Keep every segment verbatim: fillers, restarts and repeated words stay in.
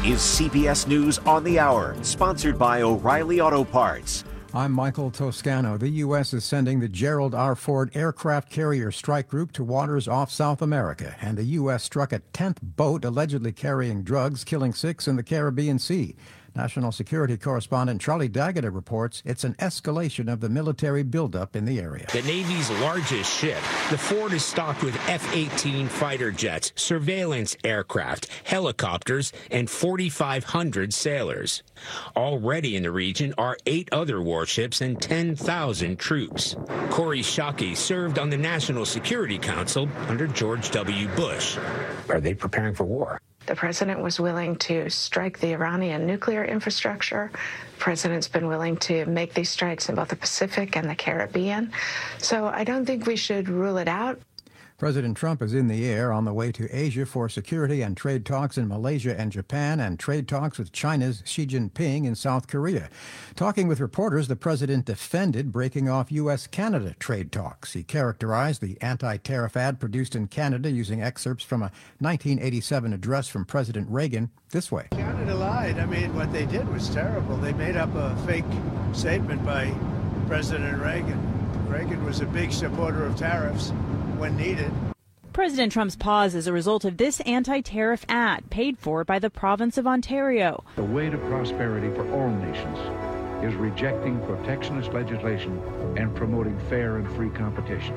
is C B S News on the Hour, sponsored by O'Reilly Auto Parts. I'm Michael Toscano. The U S is sending the Gerald R. Ford aircraft carrier strike group to waters off South America, and the U S struck a tenth boat allegedly carrying drugs, killing six in the Caribbean Sea. National Security Correspondent Charlie D'Agata reports it's an escalation of the military buildup in the area. The Navy's largest ship, the Ford, is stocked with F eighteen fighter jets, surveillance aircraft, helicopters, and forty-five hundred sailors. Already in the region are eight other warships and ten thousand troops. Corey Shockey served on the National Security Council under George W. Bush. Are they preparing for war? The president was willing to strike the Iranian nuclear infrastructure. The president's been willing to make these strikes in both the Pacific and the Caribbean. So I don't think we should rule it out. President Trump is in the air on the way to Asia for security and trade talks in Malaysia and Japan, and trade talks with China's Xi Jinping in South Korea. Talking with reporters, the president defended breaking off U S Canada trade talks. He characterized the anti-tariff ad produced in Canada using excerpts from a nineteen eighty-seven address from President Reagan this way. Canada lied. I mean, what they did was terrible. They made up a fake statement by President Reagan. Reagan was a big supporter of tariffs when needed. President Trump's pause is a result of this anti-tariff ad paid for by the province of Ontario. The way to prosperity for all nations is rejecting protectionist legislation and promoting fair and free competition.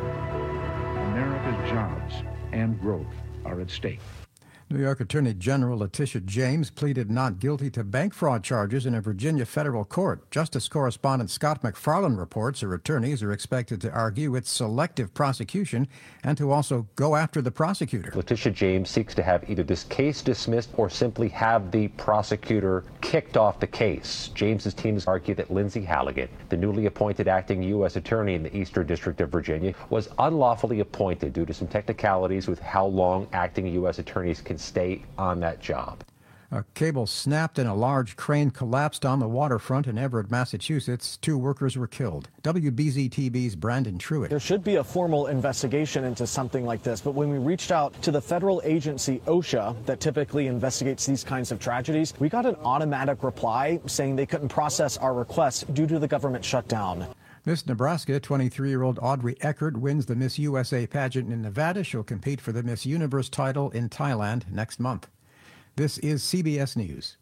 America's jobs and growth are at stake. New York Attorney General Letitia James pleaded not guilty to bank fraud charges in a Virginia federal court. Justice correspondent Scott McFarland reports her attorneys are expected to argue it's selective prosecution and to also go after the prosecutor. Letitia James seeks to have either this case dismissed or simply have the prosecutor kicked off the case. James's team has argued that Lindsay Halligan, the newly appointed acting U S attorney in the Eastern District of Virginia, was unlawfully appointed due to some technicalities with how long acting U S attorneys can stay on that job. A cable snapped and a large crane collapsed on the waterfront in Everett, Massachusetts. Two workers were killed. W B Z T V's Brandon Truitt. There should be a formal investigation into something like this, but when we reached out to the federal agency OSHA that typically investigates these kinds of tragedies, we got an automatic reply saying they couldn't process our request due to the government shutdown. Miss Nebraska twenty-three-year-old Audrey Eckert wins the Miss U S A pageant in Nevada. She'll compete for the Miss Universe title in Thailand next month. This is C B S News.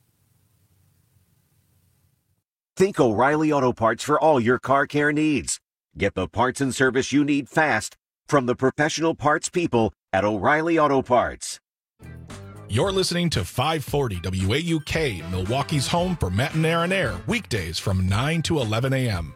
Think O'Reilly Auto Parts for all your car care needs. Get the parts and service you need fast from the professional parts people at O'Reilly Auto Parts. You're listening to five forty W A U K, Milwaukee's home for Matt and Aaron Air, weekdays from nine to eleven a.m.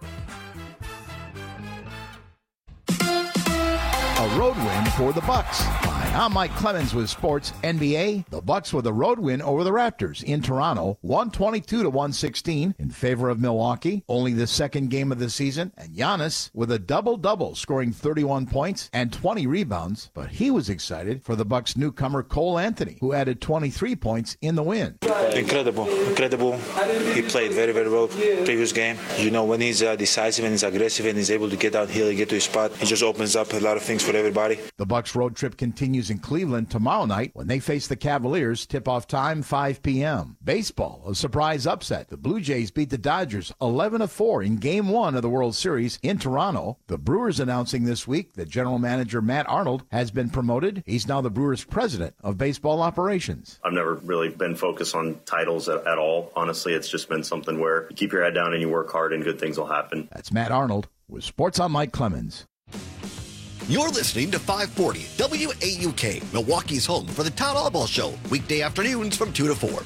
A road win for the Bucks. Hi, I'm Mike Clemens with Sports N B A. The Bucks with a road win over the Raptors in Toronto, one twenty-two to one sixteen in favor of Milwaukee. Only the second game of the season, and Giannis with a double-double, scoring thirty-one points and twenty rebounds. But he was excited for the Bucks newcomer Cole Anthony, who added twenty-three points in the win. Incredible, incredible. He played very, very well previous game. You know, when he's uh, decisive and he's aggressive and he's able to get downhill and get to his spot, he just opens up a lot of things for everybody. The Bucks road trip continues in Cleveland tomorrow night when they face the Cavaliers. Tip-off time five p.m. Baseball, a surprise upset. The Blue Jays beat the Dodgers eleven to four in Game one of the World Series in Toronto. The Brewers announcing this week that general manager Matt Arnold has been promoted. He's now the Brewers president of baseball operations. I've never really been focused on titles at, at all. Honestly, it's just been something where you keep your head down and you work hard and good things will happen. That's Matt Arnold with Sports on Mike Clemens. You're listening to five forty W A U K, Milwaukee's home for the Town Hall Ball Show, weekday afternoons from two to four.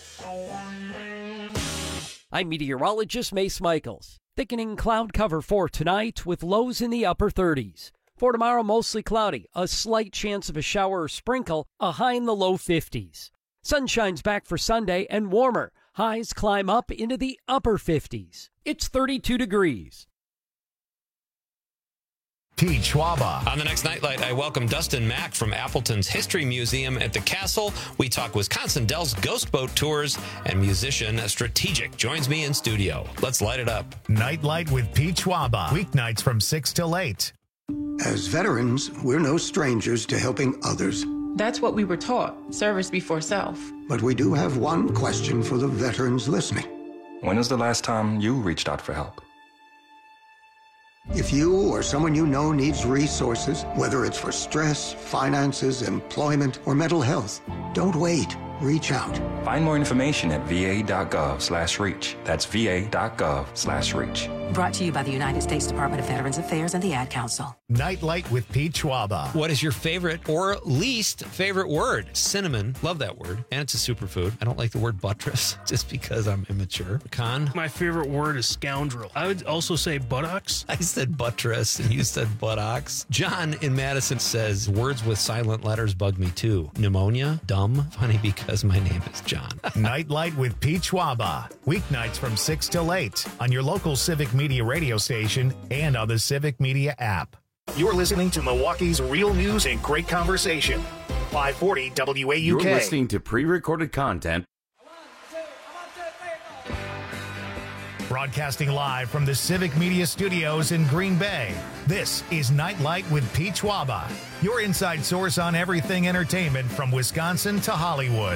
I'm meteorologist Mace Michaels. Thickening cloud cover for tonight with lows in the upper thirties. For tomorrow, mostly cloudy, a slight chance of a shower or sprinkle, a high in the low fifties. Sunshine's back for Sunday and warmer. Highs climb up into the upper fifties. It's thirty-two degrees. Pete Schwaba. On the next Nightlight, I welcome Dustin Mack from Appleton's History Museum at the Castle. We talk Wisconsin Dells Ghost Boat Tours, and musician Strategic joins me in studio. Let's light it up. Nightlight with Pete Schwaba. Weeknights from six till eight. As veterans, we're no strangers to helping others. That's what we were taught, service before self. But we do have one question for the veterans listening. When was the last time you reached out for help? If you or someone you know needs resources, whether it's for stress, finances, employment, or mental health, don't wait. Reach out. Find more information at va.gov slash reach. That's va.gov slash reach. Brought to you by the United States Department of Veterans Affairs and the Ad Council. Nightlight with Pete Schwaba. What is your favorite or least favorite word? Cinnamon. Love that word. And it's a superfood. I don't like the word buttress just because I'm immature. Con? My favorite word is scoundrel. I would also say buttocks. I said buttress and you said buttocks. John in Madison says, words with silent letters bug me too. Pneumonia? Dumb? Funny because my name is John. Nightlight with Pete Schwaba. Weeknights from six till eight on your local Civic Media radio station and on the Civic Media app. You're listening to Milwaukee's real news and great conversation. five forty W A U K. You're listening to pre-recorded content. Broadcasting live from the Civic Media Studios in Green Bay. This is Nightlight with Pete Schwaba, your inside source on everything entertainment from Wisconsin to Hollywood.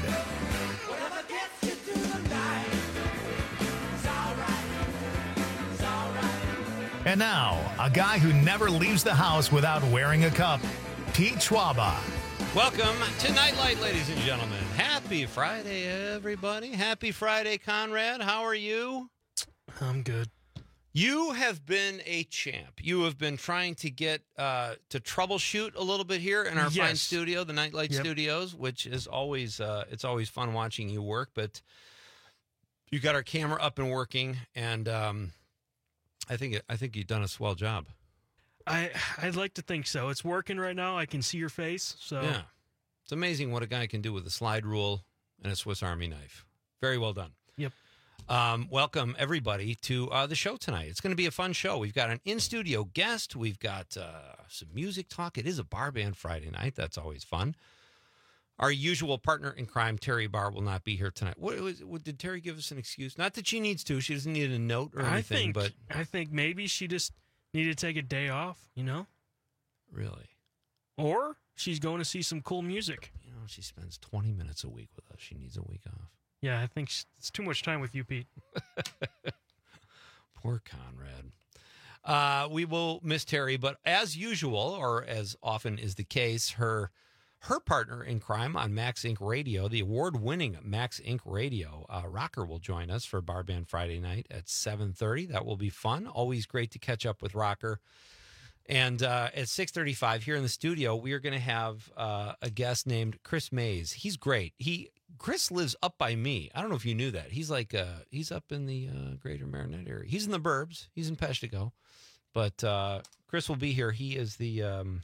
And now, a guy who never leaves the house without wearing a cup, Pete Schwaba. Welcome to Nightlight, ladies and gentlemen. Happy Friday, everybody. Happy Friday, Conrad. How are you? I'm good. You have been a champ. You have been trying to get uh, to troubleshoot a little bit here in our yes. fine studio, the Nightlight yep. Studios, which is always uh, it's always fun watching you work. But you got our camera up and working, and um, I think it, I think you've done a swell job. I I'd like to think so. It's working right now. I can see your face. So yeah, it's amazing what a guy can do with a slide rule and a Swiss Army knife. Very well done. Yep. Um, welcome, everybody, to uh, the show tonight. It's going to be a fun show. We've got an in-studio guest. We've got uh, some music talk. It is a bar band Friday night. That's always fun. Our usual partner in crime, Terry Barr, will not be here tonight. What, was, what did Terry give us an excuse? Not that she needs to. She doesn't need a note or anything. I think, but I think maybe she just needed to take a day off, you know? Really? Or she's going to see some cool music. You know, she spends twenty minutes a week with us. She needs a week off. Yeah, I think it's too much time with you, Pete. Poor Conrad. Uh, we will miss Terry, but as usual, or as often is the case, her her partner in crime on Max Incorporated. Radio, the award-winning Max Incorporated. Radio, uh, Rocker will join us for Bar Band Friday night at seven thirty. That will be fun. Always great to catch up with Rocker. And uh, at six thirty-five here in the studio, we are going to have uh, a guest named Chris Mays. He's great. He Chris lives up by me. I don't know if you knew that. He's like uh, he's up in the uh, Greater Marinette area. He's in the burbs. He's in Peshtigo. But uh, Chris will be here. He is the um,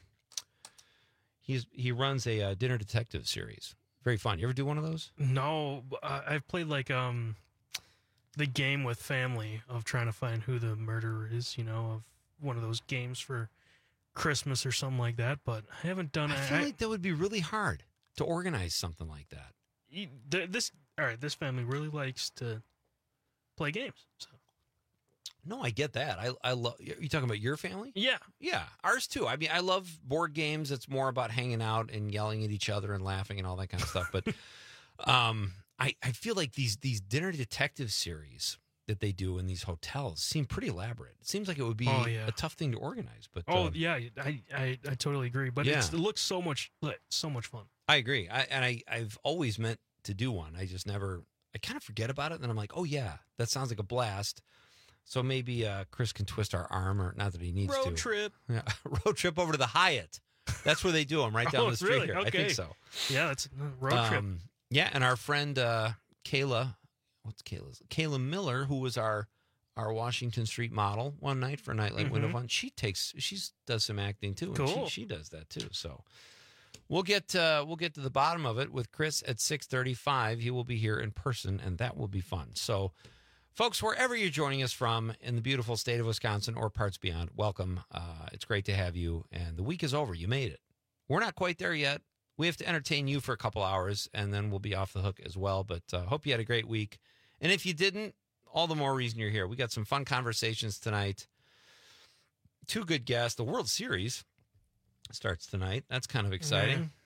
he's he runs a uh, dinner detective series. Very fun. You ever do one of those? No, I've played like um, the game with family of trying to find who the murderer is. You know, of one of those games for Christmas or something like that. But I haven't done. I feel I, like that would be really hard to organize something like that. This all right. This family really likes to play games. So. No, I get that. I I love. You talking about your family? Yeah, yeah, ours too. I mean, I love board games. It's more about hanging out and yelling at each other and laughing and all that kind of stuff. But um, I I feel like these these dinner detective series that they do in these hotels seem pretty elaborate. It seems like it would be oh, yeah. a tough thing to organize. But oh um, yeah, I, I I totally agree. But yeah. it's, it looks so much so much fun. I agree. I, and I I've always meant to do one. I just never. I kind of forget about it, and then I'm like, oh yeah, that sounds like a blast. So maybe uh, Chris can twist our arm, or not that he needs road to. Road trip. Yeah, road trip over to the Hyatt. That's where they do them, right down oh, the street really? here. Okay. I think so. Yeah, that's a road um, trip. Yeah, and our friend uh, Kayla, what's Kayla's? Kayla Miller, who was our our Washington Street model one night for Nightlight mm-hmm. Window Fun. She takes, she does some acting too, and cool. she, she does that too. So we'll get uh, we'll get to the bottom of it with Chris at six thirty-five. He will be here in person, and that will be fun. So. Folks, wherever you're joining us from in the beautiful state of Wisconsin or parts beyond, welcome. Uh, it's great to have you. And the week is over. You made it. We're not quite there yet. We have to entertain you for a couple hours, and then we'll be off the hook as well. But uh, hope you had a great week. And if you didn't, all the more reason you're here. We got some fun conversations tonight. Two good guests. The World Series starts tonight. That's kind of exciting.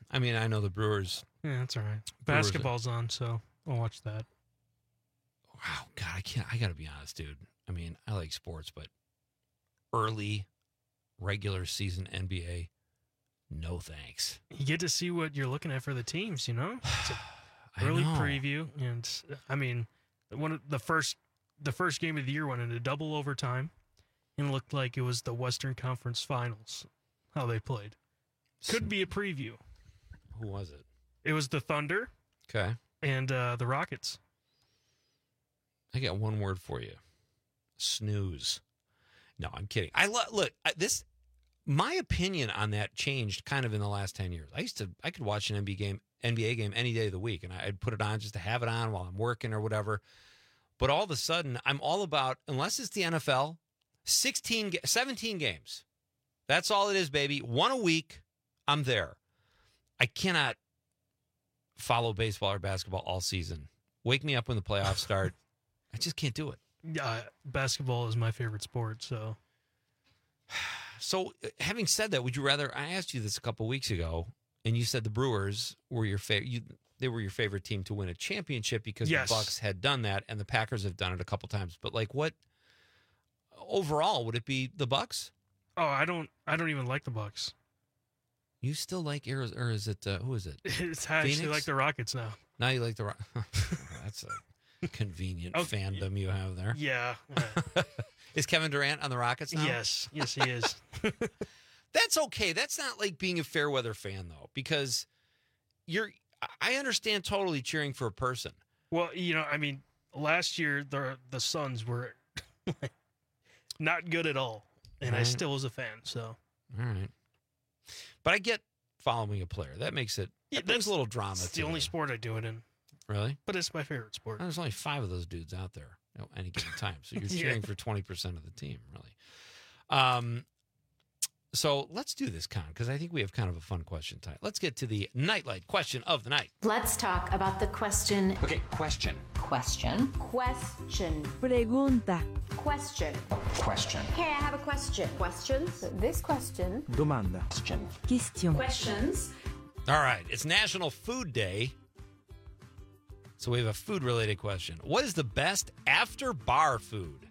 I mean, I know the Brewers. Yeah, that's all right. Brewers Basketball's on, so I'll watch that. Wow, God, I can't. I got to be honest, dude. I mean, I like sports, but early regular season N B A, no thanks. You get to see what you're looking at for the teams, you know? It's a I early know. preview, and I mean, one of the first the first game of the year went into double overtime, and it looked like it was the Western Conference Finals. How they played could be a preview. Who was it? It was the Thunder. Okay. And uh, the Rockets. I got one word for you: snooze. No, I'm kidding. I lo- look I, this. My opinion on that changed kind of in the last ten years. I used to, I could watch an N B A game, N B A game any day of the week, and I'd put it on just to have it on while I'm working or whatever. But all of a sudden, I'm all about, unless it's the N F L, sixteen, seventeen games. That's all it is, baby. One a week, I'm there. I cannot follow baseball or basketball all season. Wake me up when the playoffs start. I just can't do it. Uh, basketball is my favorite sport, so. So, having said that, would you rather? I asked you this a couple weeks ago, and you said the Brewers were your favorite. You, they were your favorite team to win a championship because Yes. the Bucks had done that, and the Packers have done it a couple times. But like, what overall would it be? The Bucks? Oh, I don't. I don't even like the Bucks. You still like Arizona, or is it? Uh, who is it? It's I actually Phoenix? like the Rockets now. Now you like the. Ro- That's a convenient Okay. fandom you have there. Yeah. Is Kevin Durant on the Rockets now? Yes. Yes, he is. That's okay. That's not like being a fair weather fan, though, because you're. I understand totally cheering for a person. Well, you know, I mean, last year the the Suns were not good at all, and I Right. still was a fan. So, All right, but I get following a player. That makes it. Yeah, That brings that's a little drama. it's to the only it. sport I do it in. Really? But it's my favorite sport. There's only five of those dudes out there at any given time, so you're Yeah. cheering for twenty percent of the team, really. Um. So let's do this, Con, because I think we have kind of a fun question tonight. Let's get to the Nightlight question of the night. Let's talk about the question. Okay, question. Question. Question. Pregunta. Question. Question. Hey, I have a question. Questions? This question. Domanda. Question. Question. Questions. All right, it's National Food Day. So we have a food-related question. What is the best after-bar food?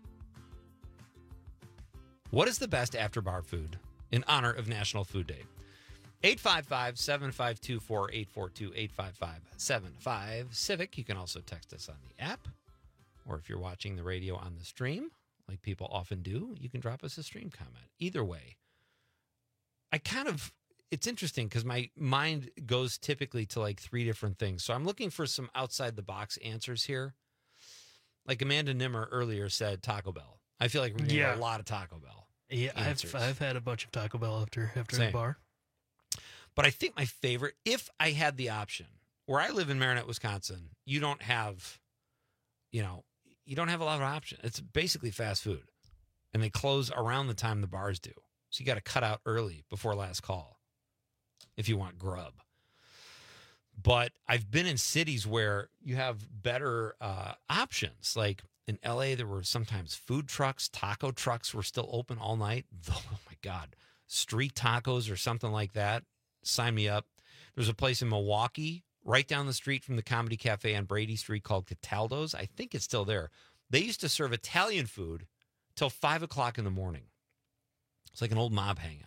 What is the best after-bar food in honor of National Food Day? eight five five, seven five two, four eight four two, eight five five, seven five, Civic. You can also text us on the app. Or if you're watching the radio on the stream, like people often do, you can drop us a stream comment. Either way, I kind of... It's interesting because my mind goes typically to like three different things. So I'm looking for some outside the box answers here. Like Amanda Nimmer earlier said, Taco Bell. I feel like we're going to Yeah. get a lot of Taco Bell. Yeah, answers. I've I've had a bunch of Taco Bell after after Same. the bar. But I think my favorite, if I had the option, where I live in Marinette, Wisconsin, you don't have, you know, you don't have a lot of options. It's basically fast food. And they close around the time the bars do. So you got to cut out early before last call if you want grub. But I've been in cities where you have better uh, options. Like in L A, there were sometimes food trucks, taco trucks were still open all night. Oh, my God. Street tacos or something like that. Sign me up. There's a place in Milwaukee right down the street from the Comedy Cafe on Brady Street called Cataldo's. I think it's still there. They used to serve Italian food till five o'clock in the morning. It's like an old mob hangout.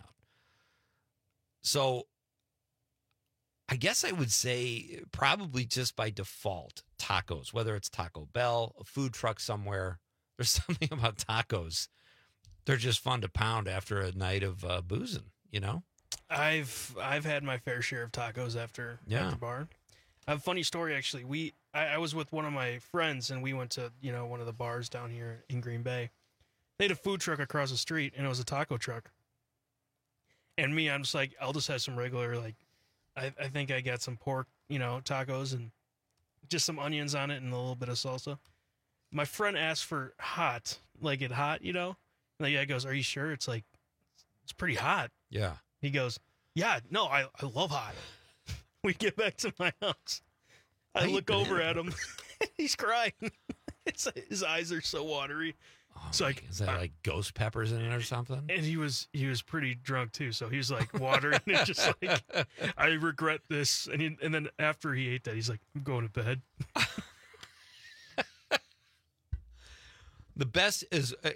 So I guess I would say probably just by default, tacos, whether it's Taco Bell, a food truck somewhere. There's something about tacos. They're just fun to pound after a night of uh, boozing, you know? I've I've had my fair share of tacos after Yeah. after bar. I have a funny story actually. We I, I was with one of my friends and we went to, you know, one of the bars down here in Green Bay. They had a food truck across the street and it was a taco truck. And me, I'm just like, I'll just have some regular, like, I, I think I got some pork, you know, tacos and just some onions on it and a little bit of salsa. My friend asked for hot, like it hot, you know? And the guy goes, "Are you sure?" It's like, it's pretty hot. Yeah. He goes, "Yeah, no, I, I love hot." We get back to my house. I How you look over been? at him. He's crying. It's, his eyes are so watery. It's like, Is that like ghost peppers in it or something? and he was he was pretty drunk too, so he was like watering it, just like, I regret this. And he, and then after he ate that, he's like, I'm going to bed. The best is uh,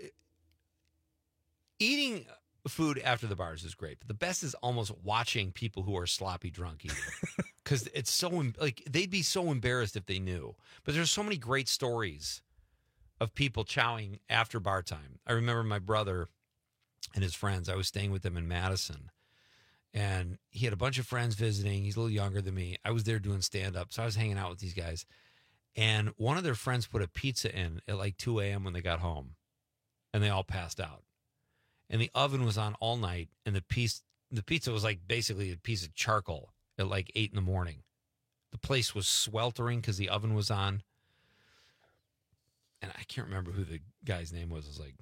eating food after the bars is great, but the best is almost watching people who are sloppy drunk eating, because it's so em- like they'd be so embarrassed if they knew. But there's so many great stories of people chowing after bar time. I remember my brother and his friends. I was staying with them in Madison, and he had a bunch of friends visiting. He's a little younger than me. I was there doing stand-up, so I was hanging out with these guys. And one of their friends put a pizza in at like two a.m. when they got home, and they all passed out. And the oven was on all night, and the piece, the pizza was like basically a piece of charcoal at like eight in the morning. The place was sweltering because the oven was on. And I can't remember who the guy's name was. It was like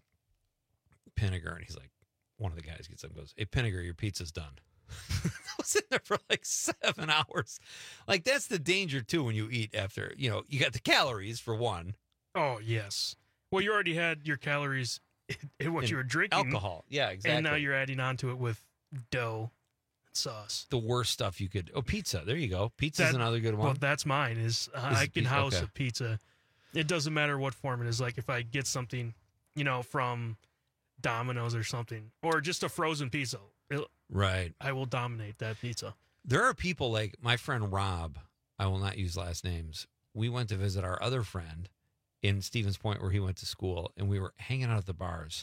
Pinniger. And he's like, one of the guys gets up and goes, hey, Pinniger, your pizza's done. I was in there for like seven hours. Like, that's the danger, too, when you eat after. You know, you got the calories, for one. Oh, yes. Well, you already had your calories in what And you were drinking. alcohol. Yeah, exactly. And now you're adding on to it with dough and sauce. The worst stuff you could. Oh, pizza. There you go. Pizza's That- another good one. Well, that's mine. Is uh, Is I it can pizza? house Okay. a pizza. It doesn't matter what form it is. Like if I get something, you know, from Domino's or something, or just a frozen pizza, it, Right. I will dominate that pizza. There are people like my friend Rob. I will not use last names. We went to visit our other friend in Stevens Point where he went to school, and we were hanging out at the bars.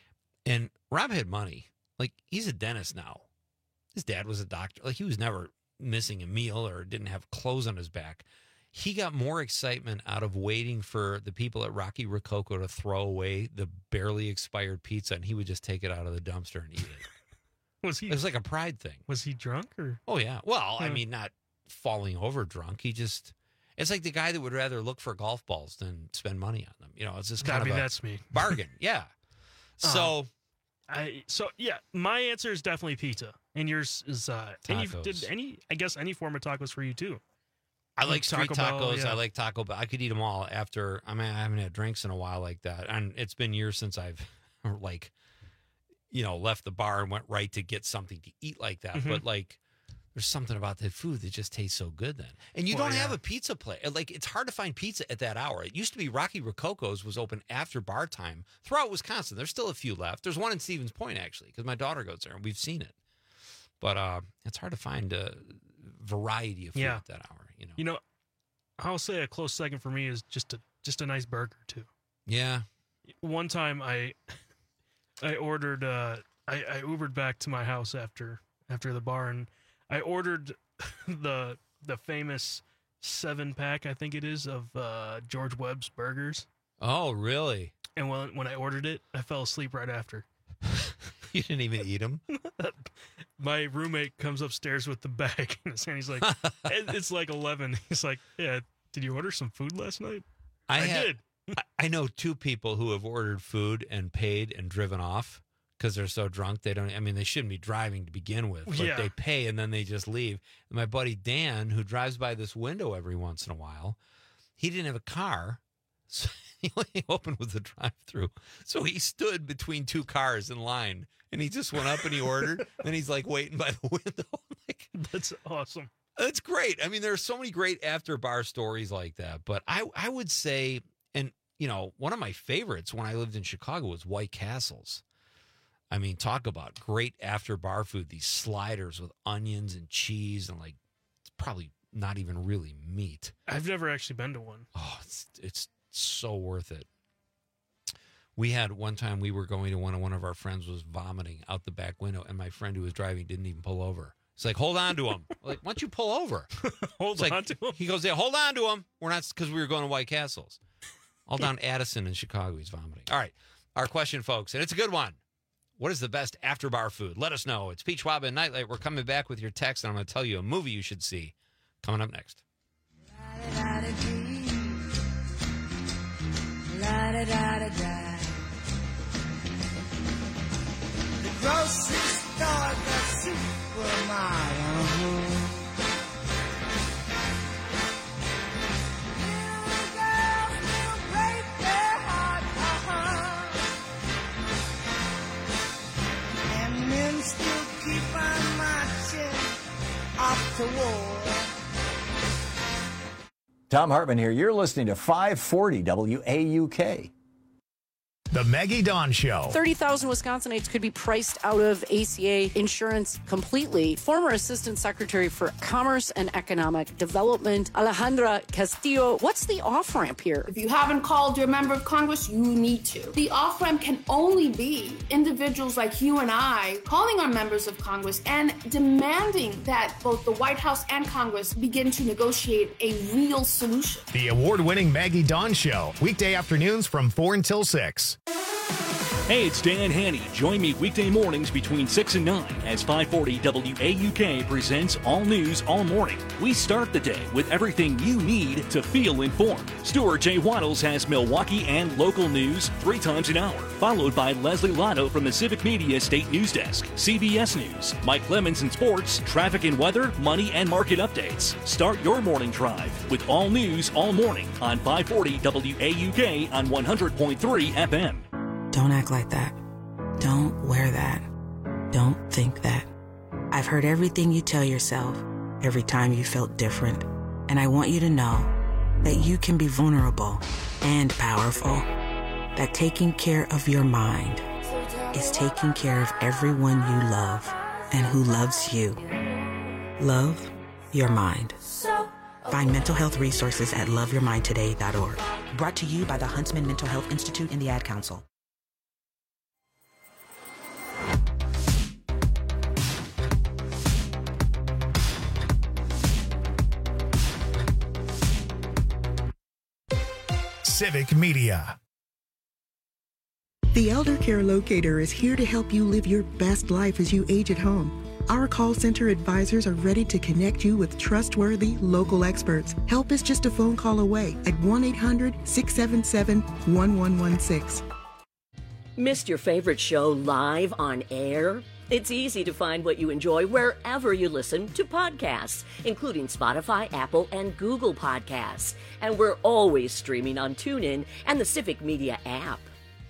And Rob had money. Like, he's a dentist now. His dad was a doctor. Like, he was never missing a meal or didn't have clothes on his back. He got more excitement out of waiting for the people at Rocky Rococo to throw away the barely expired pizza, and he would just take it out of the dumpster and eat it. Was he? It was like a pride thing. Was he drunk or? Oh, yeah. Well, I Yeah. mean, not falling over drunk. He just, it's like the guy that would rather look for golf balls than spend money on them. You know, it's just kind I mean, of a that's me. bargain. Yeah. So, Um, I so yeah, my answer is definitely pizza, and yours is uh, any Tacos. did any I guess any form of tacos for you too. I like street Taco Bell, tacos. yeah. I like Taco Bell. I could eat them all after. I mean, I haven't had drinks in a while like that. And it's been years since I've, like, you know, left the bar and went right to get something to eat like that. Mhm. But, like, there's something about that food that just tastes so good then. And you Well, don't yeah. have a pizza place. Like, it's hard to find pizza at that hour. It used to be Rocky Rococo's was open after bar time throughout Wisconsin. There's still a few left. There's one in Stevens Point, actually, because my daughter goes there, and we've seen it. But uh, it's hard to find a variety of food Yeah. at that hour, you know. You know, I'll say a close second for me is just a just a nice burger too. Yeah. One time I I ordered uh I, I Ubered back to my house after after the bar, and I ordered the the famous seven pack, I think it is, of uh, George Webb's burgers. Oh, really? And when when I ordered it, I fell asleep right after. You didn't even eat them? My roommate comes upstairs with the bag in his hand. He's like, "It- it's like eleven. He's like, yeah, did you order some food last night? I, had- did. I- I know two people who have ordered food and paid and driven off because they're so drunk. They don't, I mean, they shouldn't be driving to begin with, but Yeah. they pay and then they just leave. And my buddy Dan, who drives by this window every once in a while, he didn't have a car. So he only opened with the drive through. So he stood between two cars in line and he just went up and he ordered. Then he's like waiting by the window. Like, That's awesome. That's great. I mean, there are so many great after bar stories like that. But I, I would say, and you know, one of my favorites when I lived in Chicago was White Castles. I mean, talk about great after bar food. These sliders with onions and cheese and like, it's probably not even really meat. I've never actually been to one. Oh, it's it's so worth it. We had one time we were going to one and one of our friends was vomiting out the back window, and my friend who was driving didn't even pull over. It's like, hold on to him. Like, why don't you pull over? Hold It's on like, to him. He goes, yeah, hold on to him. We're not, because we were going to White Castles. All down Addison in Chicago, he's vomiting. All right, our question, folks, and it's a good one. What is the best after bar food? Let us know. It's Pete Schwab and Nightlight. We're coming back with your text, and I'm going to tell you a movie you should see coming up next. La-da-da-da-da. The grocery store, the supermarket. Little girls will break their heart, uh-huh. to war. Tom Hartman here. You're listening to five forty W A U K. The Maggie Dawn Show. thirty thousand Wisconsinites could be priced out of A C A insurance completely. Former Assistant Secretary for Commerce and Economic Development, Alejandra Castillo. What's the off-ramp here? If you haven't called your member of Congress, you need to. The off-ramp can only be individuals like you and I calling our members of Congress and demanding that both the White House and Congress begin to negotiate a real solution. The award-winning Maggie Dawn Show. Weekday afternoons from four until six. Hey, it's Dan Haney. Join me weekday mornings between six and nine as five forty W A U K presents All News All Morning. We start the day with everything you need to feel informed. Stuart J. Waddles has Milwaukee and local news three times an hour, followed by Leslie Lotto from the Civic Media State News Desk, C B S News, Mike Clemens in sports, traffic and weather, money and market updates. Start your morning drive with All News All Morning on five forty W A U K on one hundred point three F M. Don't act like that. Don't wear that. Don't think that. I've heard everything you tell yourself every time you felt different. And I want you to know that you can be vulnerable and powerful. That taking care of your mind is taking care of everyone you love and who loves you. Love your mind. Find mental health resources at love your mind today dot org. Brought to you by the Huntsman Mental Health Institute and the Ad Council. Civic Media. The Elder Care Locator is here to help you live your best life as you age at home. Our call center advisors are ready to connect you with trustworthy local experts. Help is just a phone call away at one eight hundred, six seven seven, one one one six. Missed your favorite show live on air? It's easy to find what you enjoy wherever you listen to podcasts, including Spotify, Apple, and Google Podcasts. And we're always streaming on TuneIn and the Civic Media app.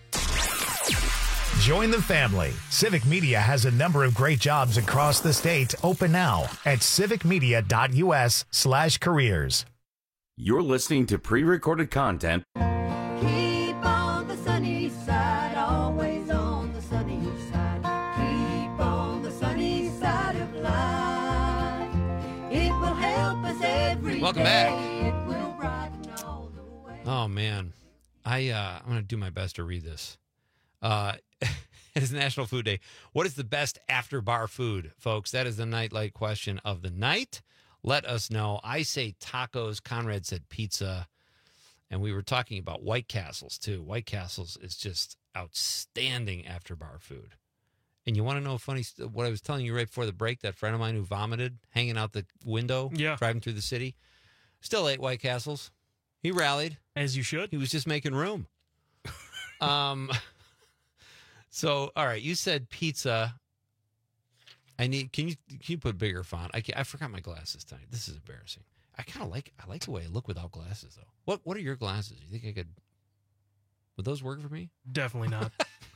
Join the family. Civic Media has a number of great jobs across the state open now at civic media dot U S slash careers. You're listening to pre-recorded content. Keep on the sunny side, always on the sunny side. Keep on the sunny side of life. It will help us every Welcome day. back. It will brighten all the way. Oh, man. I, uh, I'm going to do my best to read this. Uh, it is National Food Day. What is the best after-bar food, folks? That is the nightlight question of the night. Let us know. I say tacos. Conrad said pizza. And we were talking about White Castles, too. White Castles is just outstanding after-bar food. And you want to know a funny what I was telling you right before the break, that friend of mine who vomited hanging out the window, yeah. driving through the city, still ate White Castles. He rallied. As you should. He was just making room. um... So, all right, you said pizza. I need. Can you can you put bigger font? I can't, I forgot my glasses tonight. This is embarrassing. I kind of like I like the way I look without glasses, though. What What are your glasses? You think I could? Would those work for me? Definitely not.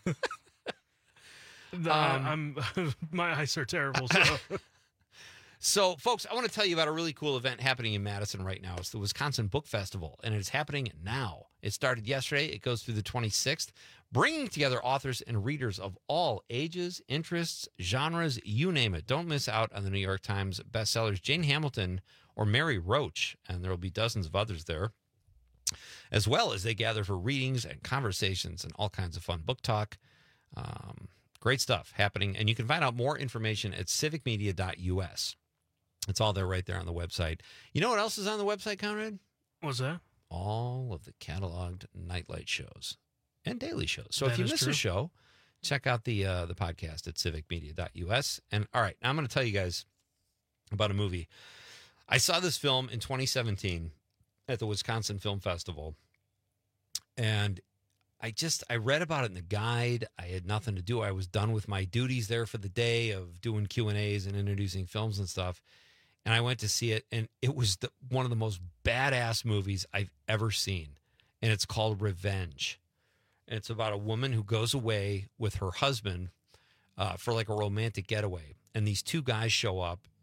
the, um, I'm my eyes are terrible. So. So, folks, I want to tell you about a really cool event happening in Madison right now. It's the Wisconsin Book Festival, and it's happening now. It started yesterday. It goes through the twenty-sixth, bringing together authors and readers of all ages, interests, genres, you name it. Don't miss out on the New York Times bestsellers Jane Hamilton or Mary Roach, and there will be dozens of others there, as well as they gather for readings and conversations and all kinds of fun book talk. Um, great stuff happening, and you can find out more information at civic media dot U S. It's all there right there on the website. You know what else is on the website, Conrad? What's that? All of the cataloged nightlight shows and daily shows. So That if you is miss true. a show, check out the uh, the podcast at civic media dot U S. And all right, now I'm going to tell you guys about a movie. I saw this film in twenty seventeen at the Wisconsin Film Festival, and I just I read about it in the guide. I had nothing to do. I was done with my duties there for the day of doing Q and A's and introducing films and stuff. And I went to see it, and it was the, one of the most badass movies I've ever seen. And it's called Revenge. And it's about a woman who goes away with her husband uh, for like a romantic getaway. And these two guys show up.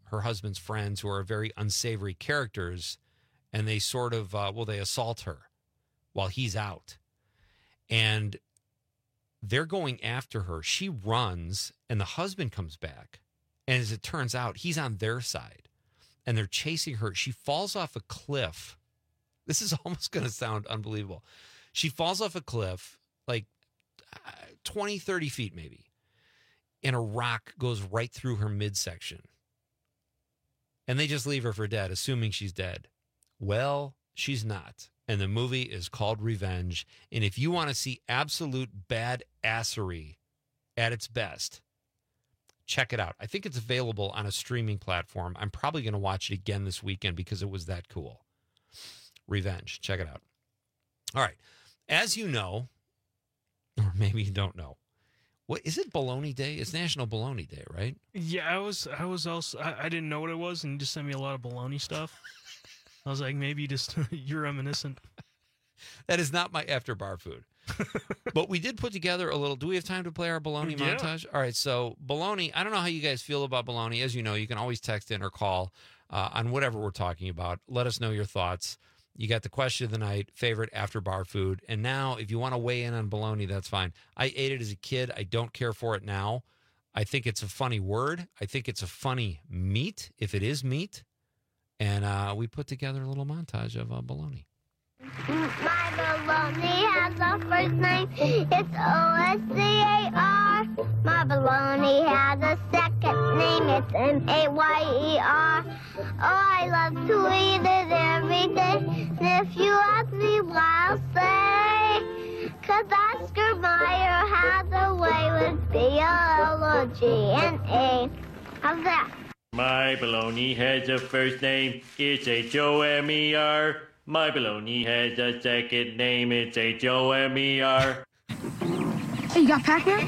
her husband's friends who are very unsavory characters, and they sort of, uh, well, they assault her while he's out. And they're going after her. She runs, and the husband comes back. And as it turns out, he's on their side, and they're chasing her. She falls off a cliff. This is almost going to sound unbelievable. She falls off a cliff, like twenty, thirty feet maybe, and a rock goes right through her midsection. And they just leave her for dead, assuming she's dead. Well, she's not. And the movie is called Revenge. And if you want to see absolute badassery at its best, check it out. I think it's available on a streaming platform. I'm probably going to watch it again this weekend because it was that cool. Revenge. Check it out. All right. As you know, or maybe you don't know, what is it? Bologna Day? It's National Bologna Day, right? Yeah, I was. I was also. I, I didn't know what it was, and you just sent me a lot of bologna stuff. I was like, maybe you just you're reminiscent. That is not my after bar food. But we did put together a little. Do we have time to play our bologna Yeah. montage? All right. So bologna. I don't know how you guys feel about bologna. As you know, you can always text in or call uh, on whatever we're talking about. Let us know your thoughts. You got the question of the night, favorite after bar food. And now, if you want to weigh in on bologna, that's fine. I ate it as a kid. I don't care for it now. I think it's a funny word. I think it's a funny meat, if it is meat. And uh, we put together a little montage of uh, bologna. My bologna has a first name. It's O S C A R. My bologna has a second name. It's M A Y E R. Oh, I love to eat it every day. And if you ask me why, I'll say, 'cause Oscar Mayer has a way with B O L O G N A. How's that? My bologna has a first name. It's H O M E R. My bologna has a second name. It's H O M E R. Hey, you got Pac-Man?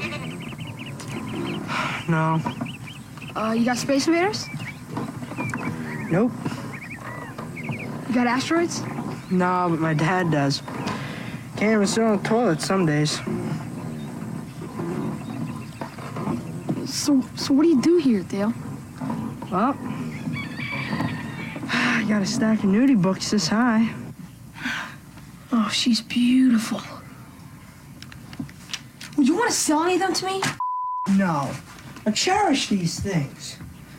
No. Uh, you got Space Invaders? Nope. You got Asteroids? No, but my dad does. Can't even sit on the toilet some days. So, so what do you do here, Dale? Well, I got a stack of nudie books this high. Oh, she's beautiful. Would you want to sell any of them to me? No. I cherish these things.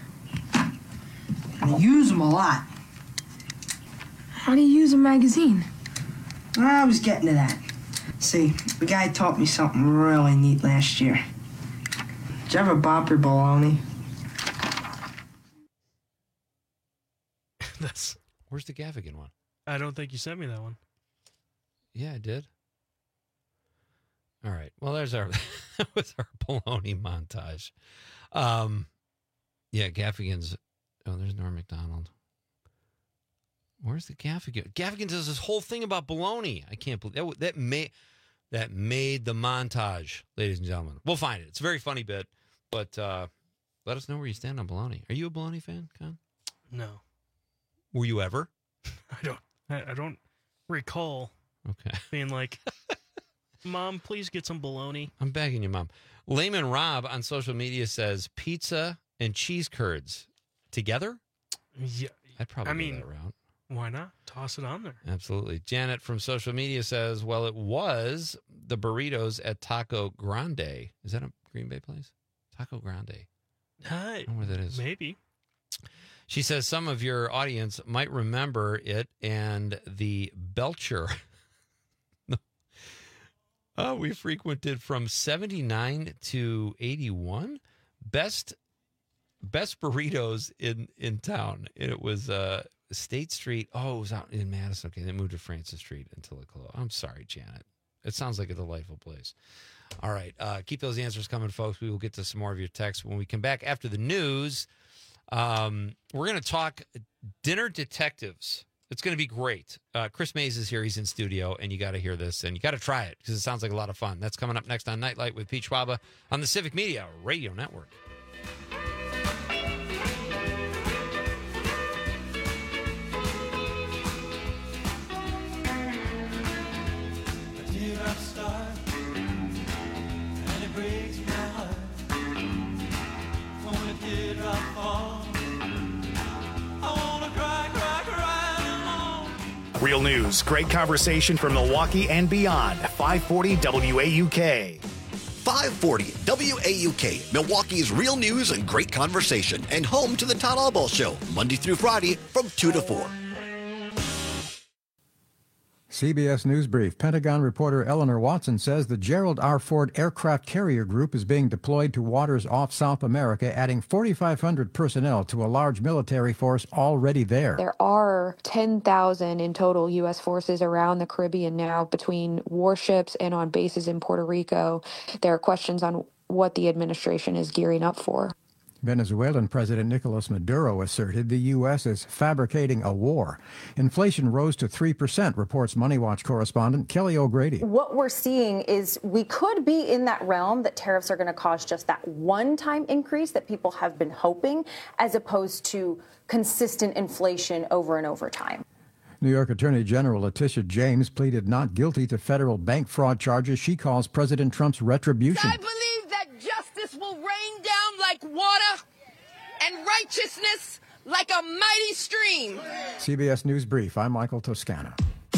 I use them a lot. How do you use a magazine? I was getting to that. See, the guy taught me something really neat last year. Did you ever bop your bologna? That's. Where's the Gaffigan one? I don't think you sent me that one. Yeah, I did. All right. Well, there's our that was our bologna montage. Um, yeah, Gaffigan's. Oh, there's Norm Macdonald. Where's the Gaffigan? Gaffigan does this whole thing about bologna. I can't believe that. That made that made the montage, ladies and gentlemen. We'll find it. It's a very funny bit, but uh, let us know where you stand on bologna. Are you a bologna fan, Con? No. Were you ever? I don't. I, I don't recall. Okay. Being like, Mom, please get some bologna. I'm begging you, Mom. Layman Rob on social media says pizza and cheese curds together. Yeah, I'd probably I go mean, that route. Why not? Toss it on there. Absolutely. Janet from social media says, well, it was the burritos at Taco Grande. Is that a Green Bay place? Taco Grande. Hi. I don't know where that is. Maybe. She says some of your audience might remember it and the Belcher. uh, we frequented from seventy-nine to eighty-one. Best best burritos in, in town. It was uh, State Street. Oh, it was out in Madison. Okay, they moved to Francis Street until it closed. I'm sorry, Janet. It sounds like a delightful place. All right. Uh, keep those answers coming, folks. We will get to some more of your texts when we come back after the news. Um, we're going to talk Dinner Detectives. It's going to be great. Uh, Chris Mays is here. He's in studio, and you got to hear this, and you got to try it because it sounds like a lot of fun. That's coming up next on Nightlight with Pete Schwaba on the Civic Media Radio Network. Real news, great conversation from Milwaukee and beyond. five forty W A U K. five forty W A U K, Milwaukee's real news and great conversation, and home to the Todd Albaugh Show, Monday through Friday from two to four. C B S News Brief. Pentagon reporter Eleanor Watson says the Gerald R. Ford Aircraft Carrier Group is being deployed to waters off South America, adding forty-five hundred personnel to a large military force already there. There are ten thousand in total U S forces around the Caribbean now between warships and on bases in Puerto Rico. There are questions on what the administration is gearing up for. Venezuelan President Nicolas Maduro asserted the U S is fabricating a war. Inflation rose to three percent, reports Money Watch correspondent Kelly O'Grady. What we're seeing is we could be in that realm that tariffs are going to cause just that one-time increase that people have been hoping, as opposed to consistent inflation over and over time. New York Attorney General Letitia James pleaded not guilty to federal bank fraud charges she calls President Trump's retribution. I believe that justice will rain down like water and righteousness like a mighty stream. C B S News Brief. I'm Michael Toscano.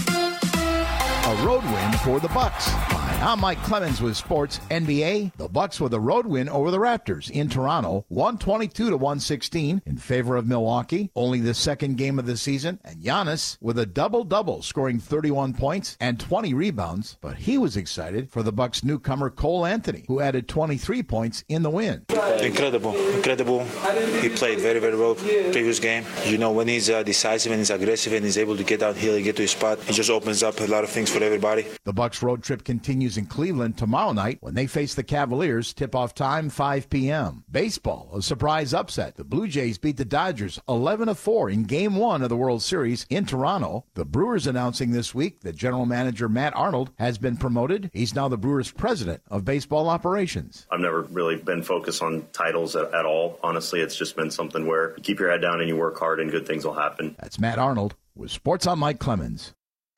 A road win for the Bucks. Hi, I'm Mike Clemens with Sports N B A. The Bucks with a road win over the Raptors in Toronto, one twenty-two to one sixteen in favor of Milwaukee. Only the second game of the season, and Giannis with a double-double, scoring thirty-one points and twenty rebounds. But he was excited for the Bucks newcomer Cole Anthony, who added twenty-three points in the win. Incredible, incredible. He played very, very well previous game. You know, when he's uh, decisive and he's aggressive and he's able to get downhill and get to his spot, he just opens up a lot of things for everybody. The Bucks road trip continues in Cleveland tomorrow night when they face the Cavaliers. Tip-off time five p.m. Baseball, a surprise upset. The Blue Jays beat the Dodgers eleven to four in Game One of the World Series in Toronto. The Brewers announcing this week that general manager Matt Arnold has been promoted. He's now the Brewers' president of baseball operations. I've never really been focused on titles at, at all. Honestly, it's just been something where you keep your head down and you work hard and good things will happen. That's Matt Arnold with Sports on Mike Clemens.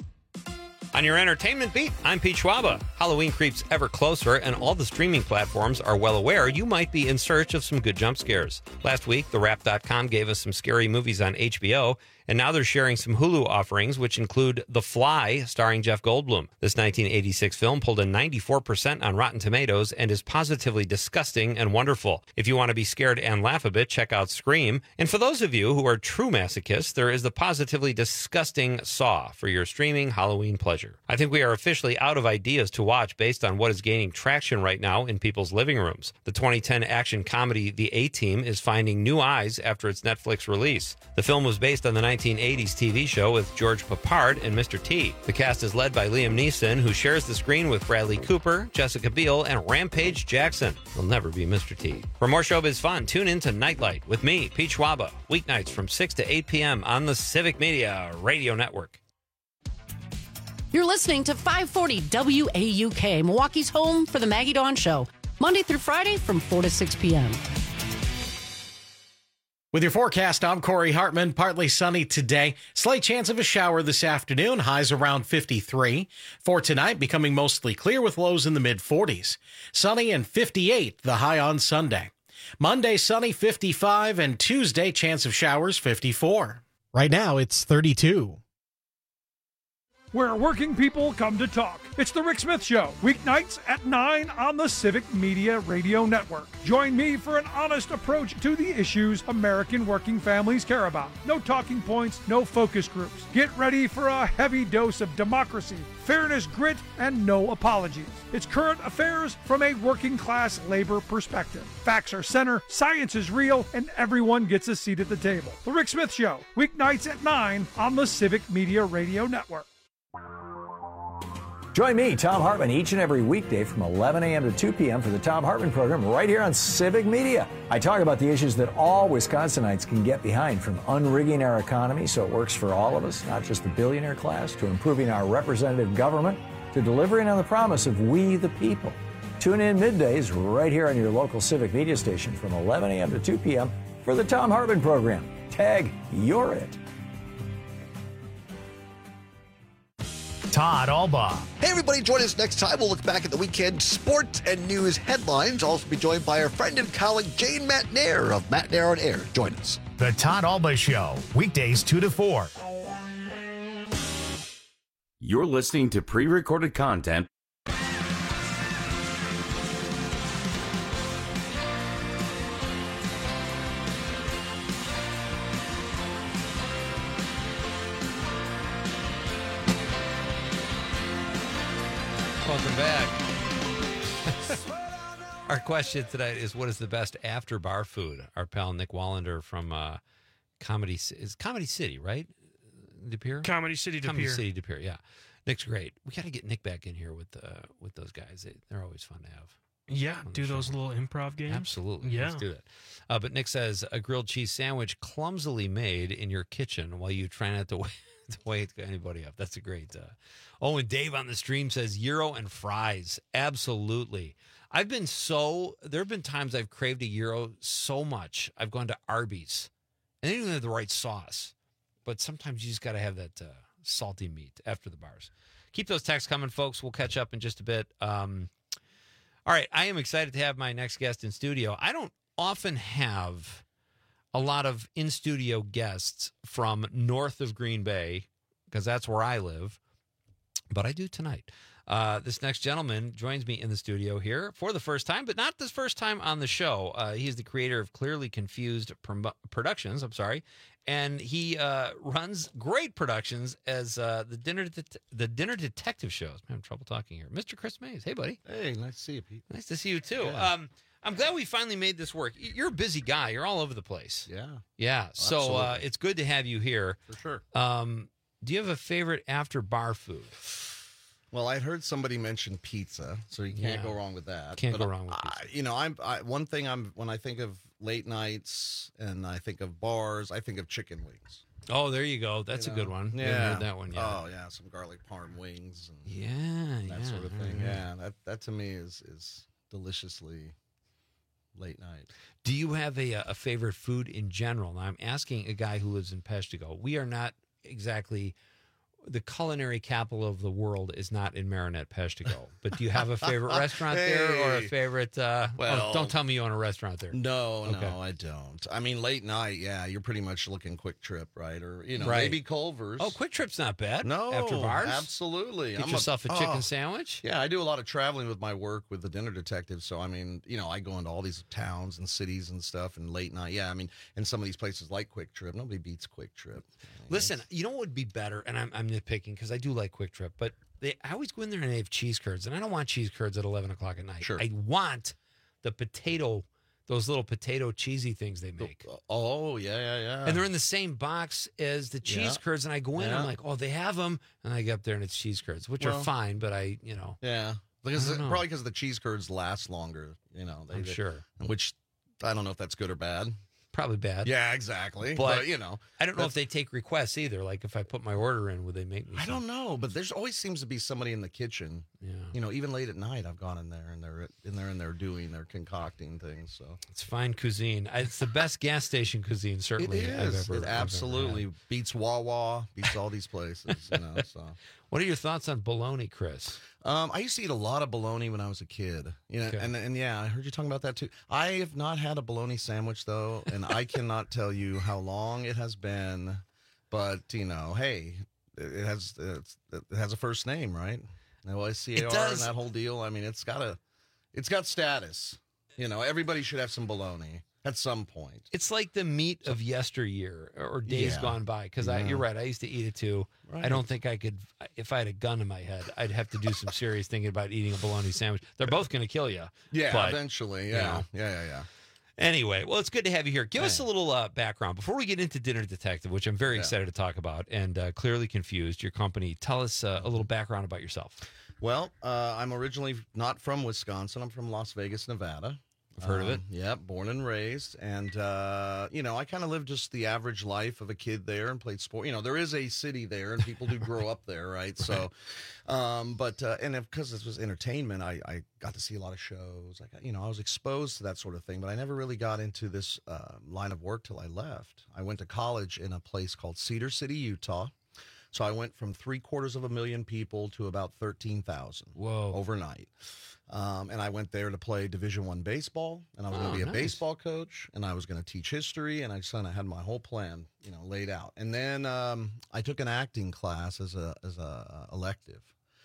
On your entertainment beat, I'm Pete Schwaba. Halloween creeps ever closer, and all the streaming platforms are well aware you might be in search of some good jump scares. Last week, the wrap dot com gave us some scary movies on H B O, and now they're sharing some Hulu offerings, which include The Fly, starring Jeff Goldblum. This nineteen eighty-six film pulled a ninety-four percent on Rotten Tomatoes and is positively disgusting and wonderful. If you want to be scared and laugh a bit, check out Scream. And for those of you who are true masochists, there is the positively disgusting Saw for your streaming Halloween pleasure. I think we are officially out of ideas to watch based on what is gaining traction right now in people's living rooms. The twenty ten action comedy The A-Team is finding new eyes after its Netflix release. The film was based on the nineteen eighties T V show with George Papard and Mister T. The cast is led by Liam Neeson, who shares the screen with Bradley Cooper, Jessica Biel, and Rampage Jackson. He'll never be Mister T. For more showbiz fun, tune in to Nightlight with me, Pete Schwaba, weeknights from six to eight p.m. on the Civic Media Radio Network. You're listening to five forty W A U K, Milwaukee's home for the Maggie Dawn Show, Monday through Friday from four to six p.m. With your forecast, I'm Corey Hartman. Partly sunny today. Slight chance of a shower this afternoon. Highs around fifty-three. For tonight, becoming mostly clear with lows in the mid-forties. Sunny and fifty-eight, the high on Sunday. Monday, sunny, fifty-five, and Tuesday, chance of showers, fifty-four. Right now, it's thirty-two. Where working people come to talk. It's the Rick Smith Show, weeknights at nine on the Civic Media Radio Network. Join me for an honest approach to the issues American working families care about. No talking points, no focus groups. Get ready for a heavy dose of democracy, fairness, grit, and no apologies. It's current affairs from a working class labor perspective. Facts are center, science is real, and everyone gets a seat at the table. The Rick Smith Show, weeknights at nine on the Civic Media Radio Network. Join me, Tom Hartman, each and every weekday from eleven a.m. to two p.m. for the Tom Hartman program right here on Civic Media. I talk about the issues that all Wisconsinites can get behind, from unrigging our economy so it works for all of us, not just the billionaire class, to improving our representative government, to delivering on the promise of we the people. Tune in middays right here on your local Civic Media station from eleven a.m. to two p.m. for the Tom Hartman program. Tag, you're it. Todd Albaugh. Hey, everybody, join us next time. We'll look back at the weekend sports and news headlines. I'll also be joined by our friend and colleague, Jane Matnair of Matnair on Air. Join us. The Todd Albaugh Show, weekdays two to four. You're listening to pre-recorded content. Welcome back. Our question tonight is, what is the best after bar food? Our pal Nick Wallander from uh, Comedy is Comedy City, right? De Pere? Comedy City De Comedy Pere. City De Pere, yeah. Nick's great. We got to get Nick back in here with uh, with those guys. They, they're always fun to have. Yeah, do those little improv games. Absolutely. Yeah. Let's do that. Uh, but Nick says, a grilled cheese sandwich clumsily made in your kitchen while you try not to wait, to wake anybody up. That's a great. Uh... Oh, and Dave on the stream says, gyro and fries. Absolutely. I've been so, there have been times I've craved a gyro so much. I've gone to Arby's, and they don't even have the right sauce. But sometimes you just got to have that uh, salty meat after the bars. Keep those texts coming, folks. We'll catch up in just a bit. Um, all right, I am excited to have my next guest in studio. I don't often have a lot of in-studio guests from north of Green Bay, because that's where I live, but I do tonight. Uh, this next gentleman joins me in the studio here for the first time, but not the first time on the show. Uh, he's the creator of Clearly Confused Prom- Productions, I'm sorry, and he uh, runs great productions as uh, the dinner Det- the dinner detective shows. I'm having trouble talking here. Mister Chris Mays. Hey, buddy. Hey, nice to see you, Pete. Nice to see you, too. Yeah. Um, I'm glad we finally made this work. You're a busy guy. You're all over the place. Yeah. Yeah. So uh, Absolutely. it's good to have you here. For sure. Um, do you have a favorite after bar food? Well, I heard somebody mention pizza, so you can't Yeah. go wrong with that. Can't But go wrong with I, You know, I'm I, one thing. I'm when I think of late nights and I think of bars, I think of chicken wings. Oh, there you go. That's You a know? good one. Yeah, Haven't heard that one yet. Oh, yeah, some garlic parm wings. And Yeah, that yeah, sort of all thing. right. Yeah, that that to me is is deliciously late night. Do you have a a favorite food in general? Now, I'm asking a guy who lives in Peshtigo. We are not exactly. The culinary capital of the world is not in Marinette, Peshtigo. But do you have a favorite restaurant there or a Hey. favorite? Uh, Well- oh, don't tell me you own a restaurant there. No, Okay. no, I don't. I mean, late night, yeah, you're pretty much looking Quick Trip, right? Or, you know, Right. maybe Culver's. Oh, Quick Trip's not bad. No, after bars, absolutely. Get I'm yourself a, chicken oh. sandwich. Yeah, I do a lot of traveling with my work with the Dinner Detective. So, I mean, you know, I go into all these towns and cities and stuff and late night. Yeah, I mean, and some of these places like Quick Trip, nobody beats Quick Trip. Listen, you know what would be better, and I'm, I'm nitpicking because I do like Quick Trip, but they I always go in there and they have cheese curds, and I don't want cheese curds at eleven o'clock at night. Sure. I want the potato, those little potato cheesy things they make. Oh, yeah, yeah, yeah. And they're in the same box as the cheese Yeah. curds, and I go in, Yeah. I'm like, oh, they have them, and I get up there and it's cheese curds, which Well- are fine, but I, you know, Yeah. Because I don't know. probably because the cheese curds last longer, you know. They, I'm they- sure. Which I don't know if that's good or bad. Probably bad. Yeah, exactly. But, But, you know, I don't know if that's- they take requests either. Like if I put my order in, would they make me? I some? don't know, but there's always seems to be somebody in the kitchen. Yeah. You know, even late at night, I've gone in there and they're in there and they're doing, they're concocting things. So It's fine cuisine. It's the best gas station cuisine, certainly. it I've is. ever, it I've ever absolutely had. beats Wawa, beats all these places. You know. So, What are your thoughts on bologna, Chris? um, I used to eat a lot of bologna when I was a kid. You know, Okay. and and yeah, I heard you talking about that too. I have not had a bologna sandwich though, and I cannot tell you how long it has been. But you know, hey, it it has it's, it has a first name, right? L I C A It R and does. that whole deal. I mean, it's got a, it's got status. You know, everybody should have some bologna at some point. It's like the meat of yesteryear or days Yeah. gone by. Because Yeah. you're right, I used to eat it too. I Right. don't think I could, if I had a gun in my head, I'd have to do some serious thinking about eating a bologna sandwich. They're both going to kill you. Yeah, but, eventually. you Yeah, know. yeah, yeah, yeah. Anyway, well, it's good to have you here. Give us a little uh, background before we get into Dinner Detective, which I'm very Yeah. excited to talk about, and uh, Clearly Confused, your company. Tell us uh, a little background about yourself. Well, uh, I'm originally not from Wisconsin. I'm from Las Vegas, Nevada. I've heard of it. Um, Yep, born and raised. And, uh, you know, I kind of lived just the average life of a kid there and played sport. You know, there is a city there and people do grow up there, right? So, um, but, uh, and because this was entertainment, I, I got to see a lot of shows. I got, you know, I was exposed to that sort of thing, but I never really got into this uh, line of work till I left. I went to college in a place called Cedar City, Utah. So I went from three quarters of a million people to about thirteen thousand. Whoa! Overnight. Um, and I went there to play Division One baseball, and I was Oh, going to be a nice. baseball coach, and I was going to teach history, and I just kind of had my whole plan, you know, laid out. And then um, I took an acting class as a as a elective,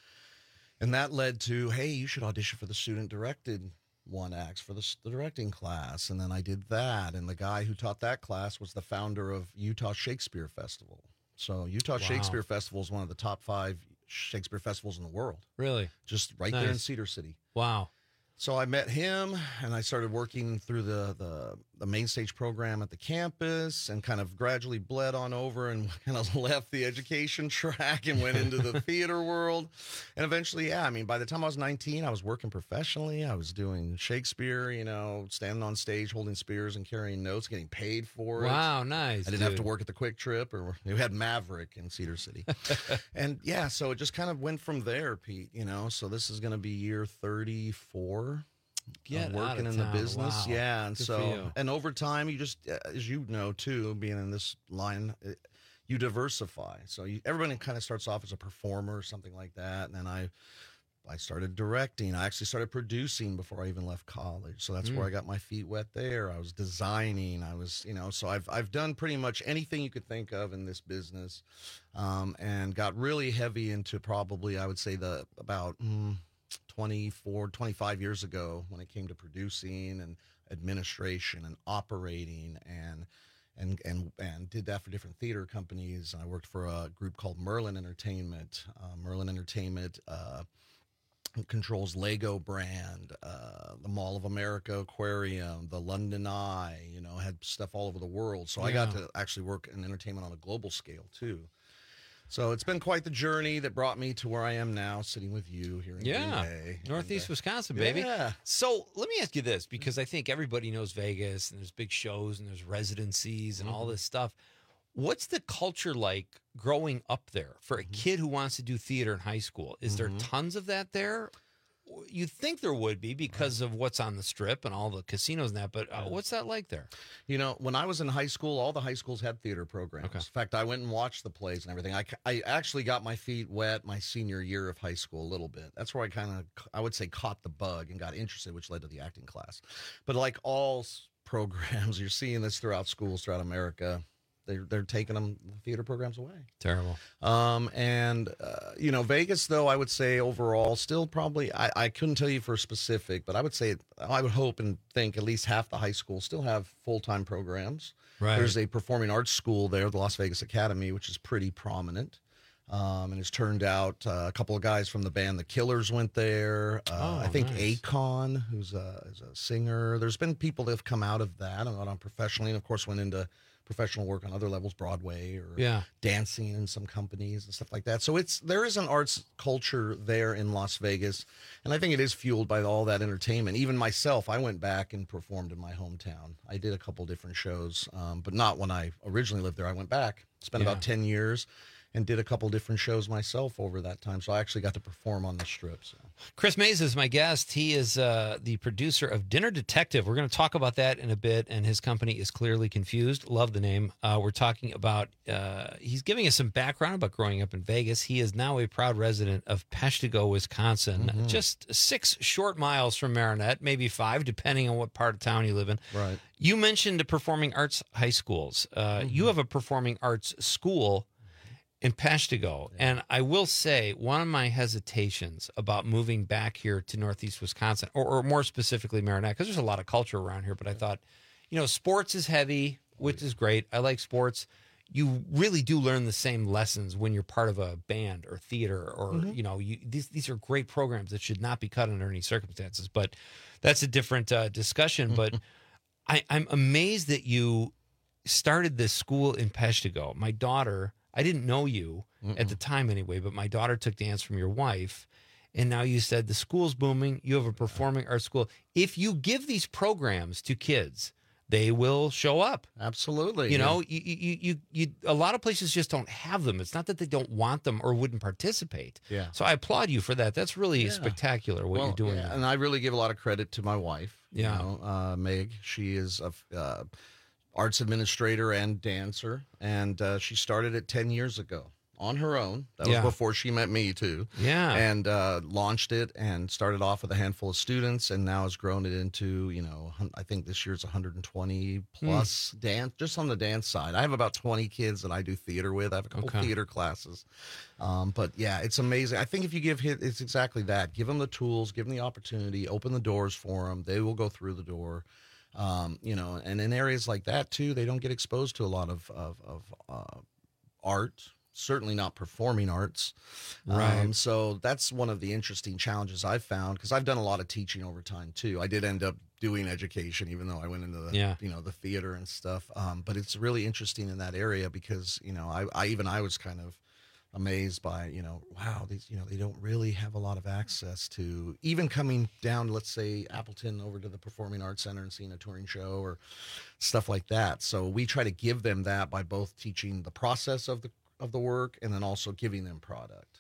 and that led to, hey, you should audition for the student directed one acts for the, the directing class. And then I did that, and the guy who taught that class was the founder of Utah Shakespeare Festival. So Utah Wow. Shakespeare Festival is one of the top five Shakespeare festivals in the world. Really? Just right there in Nice. Cedar City. Wow. So I met him, and I started working through the, the, the main stage program at the campus, and kind of gradually bled on over and kind of left the education track and went into the theater world. And eventually, yeah, I mean, by the time I was nineteen, I was working professionally. I was doing Shakespeare, you know, standing on stage, holding spears and carrying notes, getting paid for it. Wow, nice, I didn't have to dude. work at the Quick Trip, or we had Maverick in Cedar City. And yeah, so it just kind of went from there, Pete, you know. So this is going to be year thirty-four. Get of out working of in the town. business. Wow. Yeah. And Good for so, you. and over time, you just, uh, as you know, too, being in this line, uh, you diversify. So you, everybody kind of starts off as a performer or something like that. And then I, I started directing. I actually started producing before I even left college. So that's Mm. where I got my feet wet there. I was designing. I was, you know, so I've, I've done pretty much anything you could think of in this business, um, and got really heavy into probably, I would say the about, mm, twenty-four, twenty-five years ago when it came to producing and administration and operating, and and and and did that for different theater companies. I worked for a group called Merlin Entertainment. Uh, Merlin Entertainment uh, controls Lego brand, uh, the Mall of America Aquarium, the London Eye, you know, had stuff all over the world. So I got Yeah. to actually work in entertainment on a global scale too. So it's been quite the journey that brought me to where I am now, sitting with you here in Yeah, Green Bay. Northeast And, uh, Wisconsin, baby. Yeah. So let me ask you this, because I think everybody knows Vegas, and there's big shows, and there's residencies, and all Mhm. this stuff. What's the culture like growing up there for a kid who wants to do theater in high school? Is there Mhm. tons of that there? You'd think there would be because of what's on the strip and all the casinos and that, but uh, what's that like there? You know, when I was in high school, all the high schools had theater programs. In fact, I went and watched the plays and everything. I, I actually got my feet wet my senior year of high school a little bit. That's where I kind of, I would say, caught the bug and got interested, which led to the acting class. But like all s- programs, you're seeing this throughout schools throughout America. They're, they're taking them, the theater programs away. Terrible. Um, and, uh, you know, Vegas, though, I would say overall, still probably, I, I couldn't tell you for specific, but I would say, I would hope and think at least half the high schools still have full-time programs. Right. There's a performing arts school there, the Las Vegas Academy, which is pretty prominent. Um, and it's turned out uh, a couple of guys from the band The Killers went there. Uh, Oh, I think nice. Akon, who's a, is a singer. There's been people that have come out of that and gone on professionally, and of course went into professional work on other levels, Broadway or Yeah. dancing in some companies and stuff like that. So it's there is an arts culture there in Las Vegas, and I think it is fueled by all that entertainment. Even myself, I went back and performed in my hometown. I did a couple different shows, um, but not when I originally lived there. I went back, spent Yeah. about ten years, and did a couple different shows myself over that time. So I actually got to perform on the strip. So. Chris Mays is my guest. He is uh, the producer of Dinner Detective. We're going to talk about that in a bit, and his company is Clearly Confused. Love the name. Uh, we're talking about, uh, he's giving us some background about growing up in Vegas. He is now a proud resident of Peshtigo, Wisconsin, Mhm. just six short miles from Marinette, maybe five, depending on what part of town you live in. Right. You mentioned the performing arts high schools. Uh, You have a performing arts school in Peshtigo. And I will say, one of my hesitations about moving back here to Northeast Wisconsin, or, or more specifically Marinette, because there's a lot of culture around here, but I thought, you know, sports is heavy, which is great. I like sports. You really do learn the same lessons when you're part of a band or theater, or, Mhm. you know, you, these, these are great programs that should not be cut under any circumstances. But that's a different uh, discussion. But I, I'm amazed that you started this school in Peshtigo. My daughter, I didn't know you at the time anyway, but my daughter took dance from your wife. And now you said the school's booming. You have a performing arts school. If you give these programs to kids, they will show up. Absolutely. You yeah. know, you, you, you, you, a lot of places just don't have them. It's not that they don't want them or wouldn't participate. Yeah. So I applaud you for that. That's really Yeah. spectacular what Well, you're doing. yeah, there. and I really give a lot of credit to my wife. Yeah. You know, uh, Meg. She is a uh, arts administrator and dancer, and uh, she started it ten years ago on her own. That was Yeah. before she met me, too. Yeah. And uh, launched it and started off with a handful of students and now has grown it into, you know, hun- I think this year's one hundred twenty plus dance, just on the dance side. I have about twenty kids that I do theater with. I have a couple Okay. theater classes. Um, but yeah, it's amazing. I think if you give hit, it's exactly that. Give them the tools, give them the opportunity, open the doors for them. They will go through the door. Um, you know, and in areas like that too, they don't get exposed to a lot of of, of uh, art. Certainly not performing arts. Right. Um, so that's one of the interesting challenges I've found because I've done a lot of teaching over time too. I did end up doing education, even though I went into the Yeah. you know the theater and stuff. Um, but it's really interesting in that area because you know I, I even I was kind of amazed by, you know, wow, these, you know, they don't really have a lot of access to even coming down, let's say Appleton over to the Performing Arts Center and seeing a touring show or stuff like that. So we try to give them that by both teaching the process of the, of the work and then also giving them product.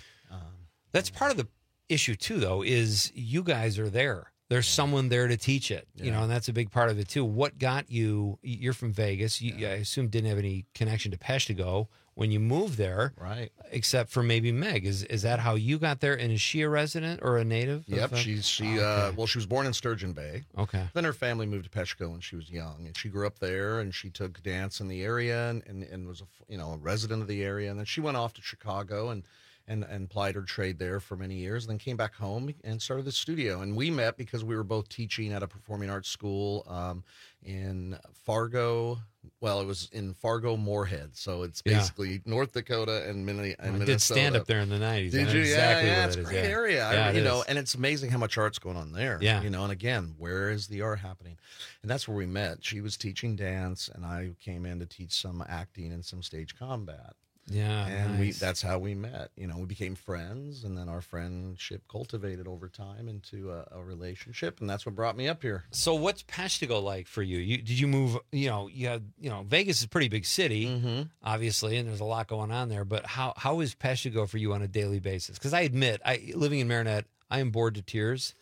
Um, That's part of the issue too, though, is you guys are there. There's someone there to teach it, you Yeah. know, and that's a big part of it too. What got you, you're from Vegas. You, I assume didn't have any connection to Peshtigo when you moved there, right? Except for maybe Meg. Is is that how you got there? And is she a resident or a native? Yep, of, uh, she's she. Oh, Uh, okay. well, she was born in Sturgeon Bay. Okay. Then her family moved to Peshtigo when she was young, and she grew up there. And she took dance in the area, and, and, and was a f- you know a resident of the area. And then she went off to Chicago and and and plied her trade there for many years. And then came back home and started the studio. And we met because we were both teaching at a performing arts school um, in Fargo. Well, it was in Fargo, Moorhead. So it's Yeah. basically North Dakota and, Minne- and I Minnesota. did stand up there in the nineties. Did I know you? Exactly yeah, yeah, what it's it a is, great yeah. area. I- Yeah, it you know, is. and it's amazing how much art's going on there. Yeah. You know, and again, where is the art happening? And that's where we met. She was teaching dance, and I came in to teach some acting and some stage combat. Yeah, and we nice. that's how we met. You know, we became friends, and then our friendship cultivated over time into a, a relationship, and that's what brought me up here. So what's Peshtigo like for you? You did you move? You know, you had you know Vegas is a pretty big city, Mm-hmm. obviously, and there's a lot going on there. But how how is Peshtigo for you on a daily basis? Because I admit, I living in Marinette, I am bored to tears,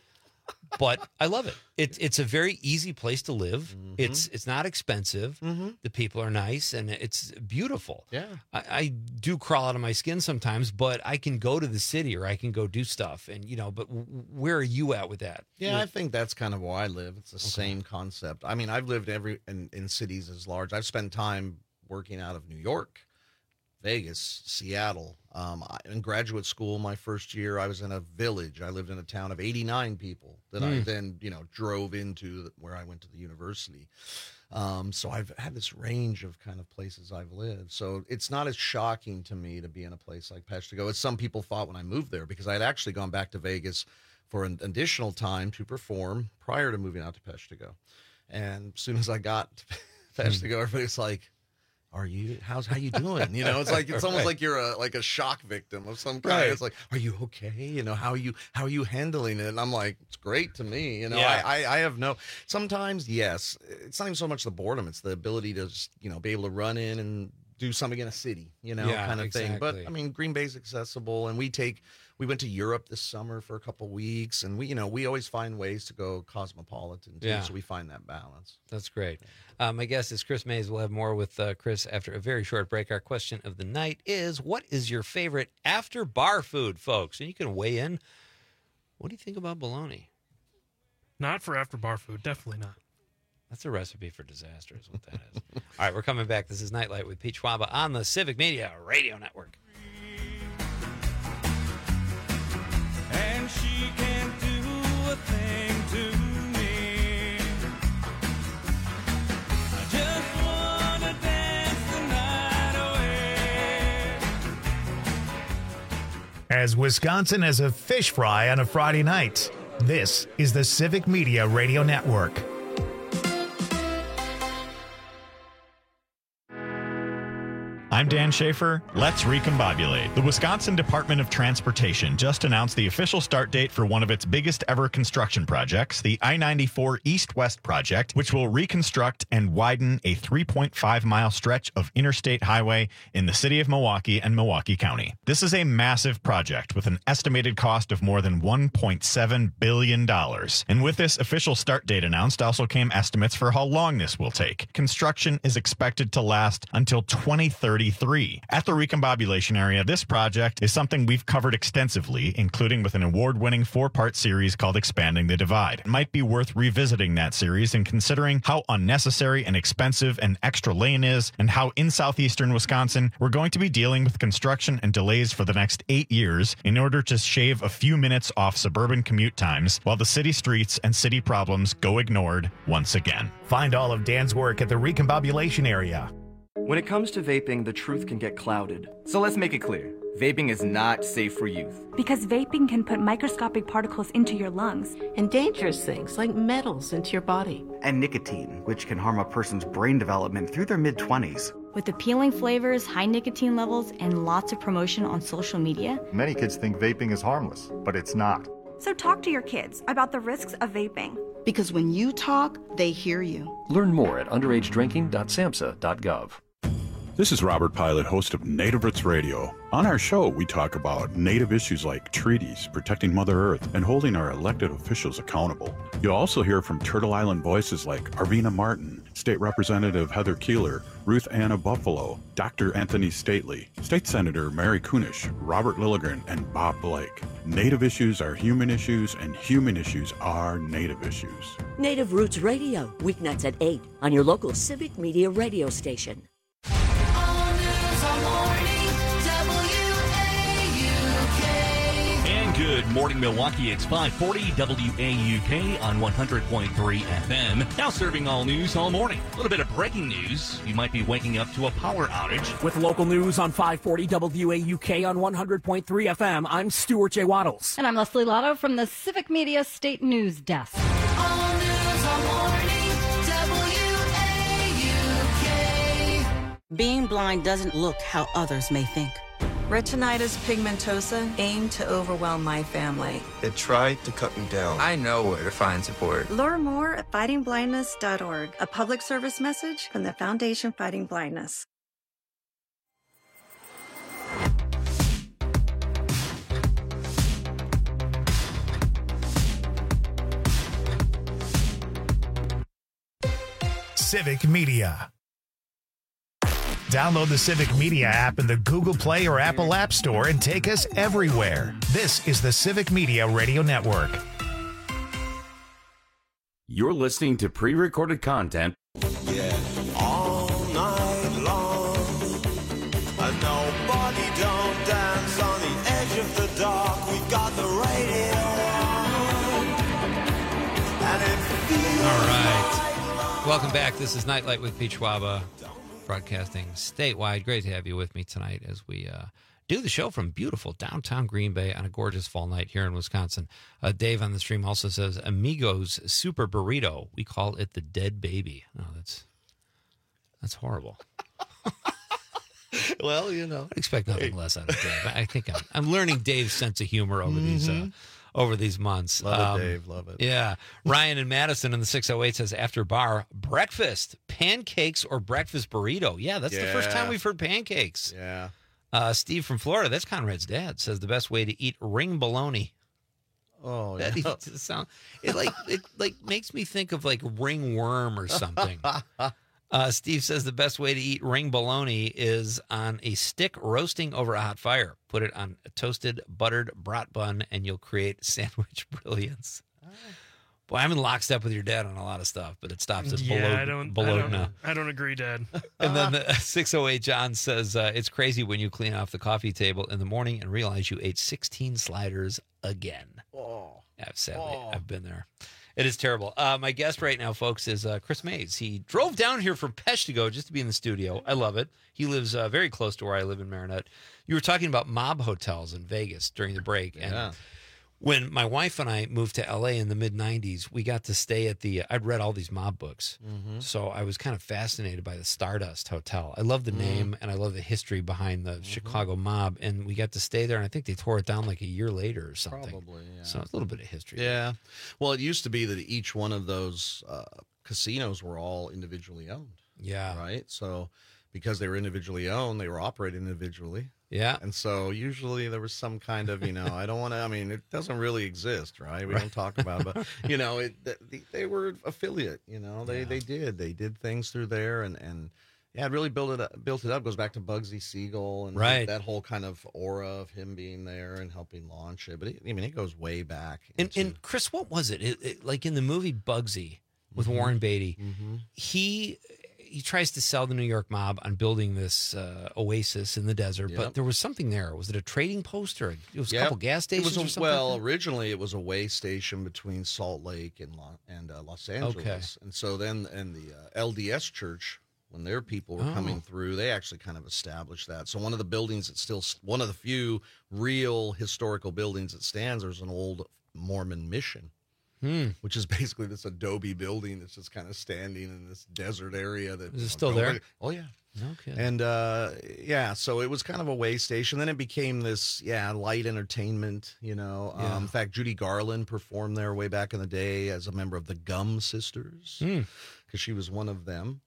but I love it. It it's a very easy place to live. Mm-hmm. It's it's not expensive. The people are nice, and it's beautiful. Yeah. I, I do crawl out of my skin sometimes, but I can go to the city or I can go do stuff, and you know. But w- where are you at with that? Yeah, I think that's kind of where I live. It's the same concept. I mean, I've lived every in, in cities as large. I've spent time working out of New York, Vegas, Seattle. Um, I, in graduate school, my first year, I was in a village. I lived in a town of eighty-nine people that I Hmm. then, you know, drove into the, where I went to the university. Um, so I've had this range of kind of places I've lived. So it's not as shocking to me to be in a place like Peshtigo as some people thought when I moved there, because I had actually gone back to Vegas for an additional time to perform prior to moving out to Peshtigo. And as soon as I got to Peshtigo, everybody was like, are you, how's, how you doing? You know, it's like, it's almost Right. like you're a, like a shock victim of some kind. Right. It's like, are you okay? You know, how are you, how are you handling it? And I'm like, it's great to me. You know, Yeah. I, I, I have no, sometimes, yes, it's not even so much the boredom. It's the ability to just, you know, be able to run in and do something in a city, you know, Yeah, kind of thing. But exactly. I mean, Green Bay's accessible, and we take, we went to Europe this summer for a couple weeks, and we, you know, we always find ways to go cosmopolitan too. Yeah. So we find that balance. That's great. Uh, my guest is Chris Mays. We'll have more with uh, Chris after a very short break. Our question of the night is, what is your favorite after bar food, folks? And you can weigh in. What do you think about bologna? Not for after bar food. Definitely not. That's a recipe for disaster is what that is. All right, we're coming back. This is Nightlight with Pete Schwaba on the Civic Media Radio Network. And she can't do a thing to me. I just wanna dance the night away. As Wisconsin has a fish fry on a Friday night, this is the Civic Media Radio Network. I'm Dan Schaefer. Let's recombobulate. The Wisconsin Department of Transportation just announced the official start date for one of its biggest ever construction projects, the I ninety-four East-West project, which will reconstruct and widen a three point five mile stretch of interstate highway in the city of Milwaukee and Milwaukee County. This is a massive project with an estimated cost of more than one point seven billion dollars. And with this official start date announced also came estimates for how long this will take. Construction is expected to last until twenty thirty. forty-three. At the recombobulation area, this project is something we've covered extensively, including with an award-winning four-part series called Expanding the Divide. It might be worth revisiting that series and considering how unnecessary and expensive an extra lane is, and how in southeastern Wisconsin we're going to be dealing with construction and delays for the next eight years in order to shave a few minutes off suburban commute times while the city streets and city problems go ignored once again. Find all of Dan's work at the recombobulation area. When it comes to vaping, the truth can get clouded. So let's make it clear. Vaping is not safe for youth. Because vaping can put microscopic particles into your lungs. And dangerous things like metals into your body. And nicotine, which can harm a person's brain development through their mid-twenties. With appealing flavors, high nicotine levels, and lots of promotion on social media. Many kids think vaping is harmless, but it's not. So talk to your kids about the risks of vaping. Because when you talk, they hear you. Learn more at underage drinking dot samhsa dot gov. This is Robert Pilot, host of Native Roots Radio. On our show, we talk about Native issues like treaties, protecting Mother Earth, and holding our elected officials accountable. You'll also hear from Turtle Island voices like Arvina Martin, State Representative Heather Keeler, Ruth Anna Buffalo, Doctor Anthony Stately, State Senator Mary Kunish, Robert Lilligren, and Bob Blake. Native issues are human issues, and human issues are Native issues. Native Roots Radio, weeknights at eight on your local Civic Media radio station. And good morning, Milwaukee. It's five forty W A U K on one hundred point three F M. Now serving all news all morning. A little bit of breaking news. You might be waking up to a power outage. With local news on five forty W A U K on one hundred point three F M, I'm Stuart J. Waddles. And I'm Leslie Lotto from the Civic Media State News Desk. All news all morning, W A U K. Being blind doesn't look how others may think. Retinitis pigmentosa aimed to overwhelm my family. It tried to cut me down. I know where to find support. Learn more at fighting blindness dot org, a public service message from the Foundation Fighting Blindness. Civic Media. Download the Civic Media app in the Google Play or Apple App Store and take us everywhere. This is the Civic Media Radio Network. You're listening to pre-recorded content. Yeah, all night long. And nobody don't dance on the edge of the dark. We've got the radio on. And it feels all right. Welcome back. This is Nightlight with Pete Schwaba, broadcasting statewide. Great to have you with me tonight as we uh, do the show from beautiful downtown Green Bay on a gorgeous fall night here in Wisconsin. Uh, Dave on the stream also says, Amigos Super Burrito. We call it the Dead Baby. Oh, that's that's horrible. Well, you know. I expect nothing less out of Dave. I think I'm, I'm learning Dave's sense of humor over mm-hmm. these uh, over these months. Love um, it, Dave. Love it. Yeah. Ryan and Madison in the six oh eight says, after bar, breakfast, pancakes or breakfast burrito. Yeah, that's yeah. the first time we've heard pancakes. Yeah. Uh, Steve from Florida, that's Conrad's dad, says the best way to eat ring bologna. Oh, that yeah. it, sound, it like it like makes me think of like ringworm or something. Uh, Steve says the best way to eat ring bologna is on a stick roasting over a hot fire. Put it on a toasted, buttered brat bun, and you'll create sandwich brilliance. Oh. Boy, I'm in lockstep with your dad on a lot of stuff, but it stops at yeah, bologna. I don't, bologna. I don't, I don't agree, Dad. And then the six oh eight John says, uh, it's crazy when you clean off the coffee table in the morning and realize you ate sixteen sliders again. Oh. Yeah, sadly, oh. I've been there. It is terrible. Uh, my guest right now, folks, is uh, Chris Mays. He drove down here from Peshtigo just to be in the studio. I love it. He lives uh, very close to where I live in Marinette. You were talking about mob hotels in Vegas during the break. And yeah. when my wife and I moved to L A in the mid nineties, we got to stay at the, I'd read all these mob books. Mm-hmm. So I was kind of fascinated by the Stardust Hotel. I love the mm. name and I love the history behind the mm-hmm. Chicago mob. And we got to stay there, and I think they tore it down like a year later or something. Probably, yeah. So it's a little bit of history. Yeah. Well, it used to be that each one of those uh, casinos were all individually owned. Yeah. Right? So because they were individually owned, they were operated individually. Yeah. And so usually there was some kind of, you know, I don't want to, I mean, it doesn't really exist, right? We don't talk about it, but, you know, it, they, they were affiliate, you know, they, yeah. they did, they did things through there. And, and Yeah, it really built it up, built it up. Goes back to Bugsy Siegel and Right. that whole kind of aura of him being there and helping launch it. But it, I mean, it goes way back. And, and Chris, what was it? It, it? Like in the movie Bugsy with Mhm. Warren Beatty, Mm-hmm. he he tries to sell the New York mob on building this uh, oasis in the desert, Yep. but there was something there. Was it a trading post or a, it was a Yep. couple gas It stations? was a, or something well, like that? originally it was a way station between Salt Lake and Lo- and uh, Los Angeles, Okay. and so then and the uh, L D S Church, when their people were Oh. coming through, they actually kind of established that. So one of the buildings that still one of the few real historical buildings that stands, there's an old Mormon mission. Hmm. Which is basically this adobe building that's just kind of standing in this desert area. That Is you it know, still nobody- there? Oh yeah. Okay. And uh, yeah, so it was kind of a way station. Then it became this, yeah, light entertainment. You know, Yeah. um, in fact, Judy Garland performed there way back in the day as a member of the Gum Sisters Hmm. because she was one of them.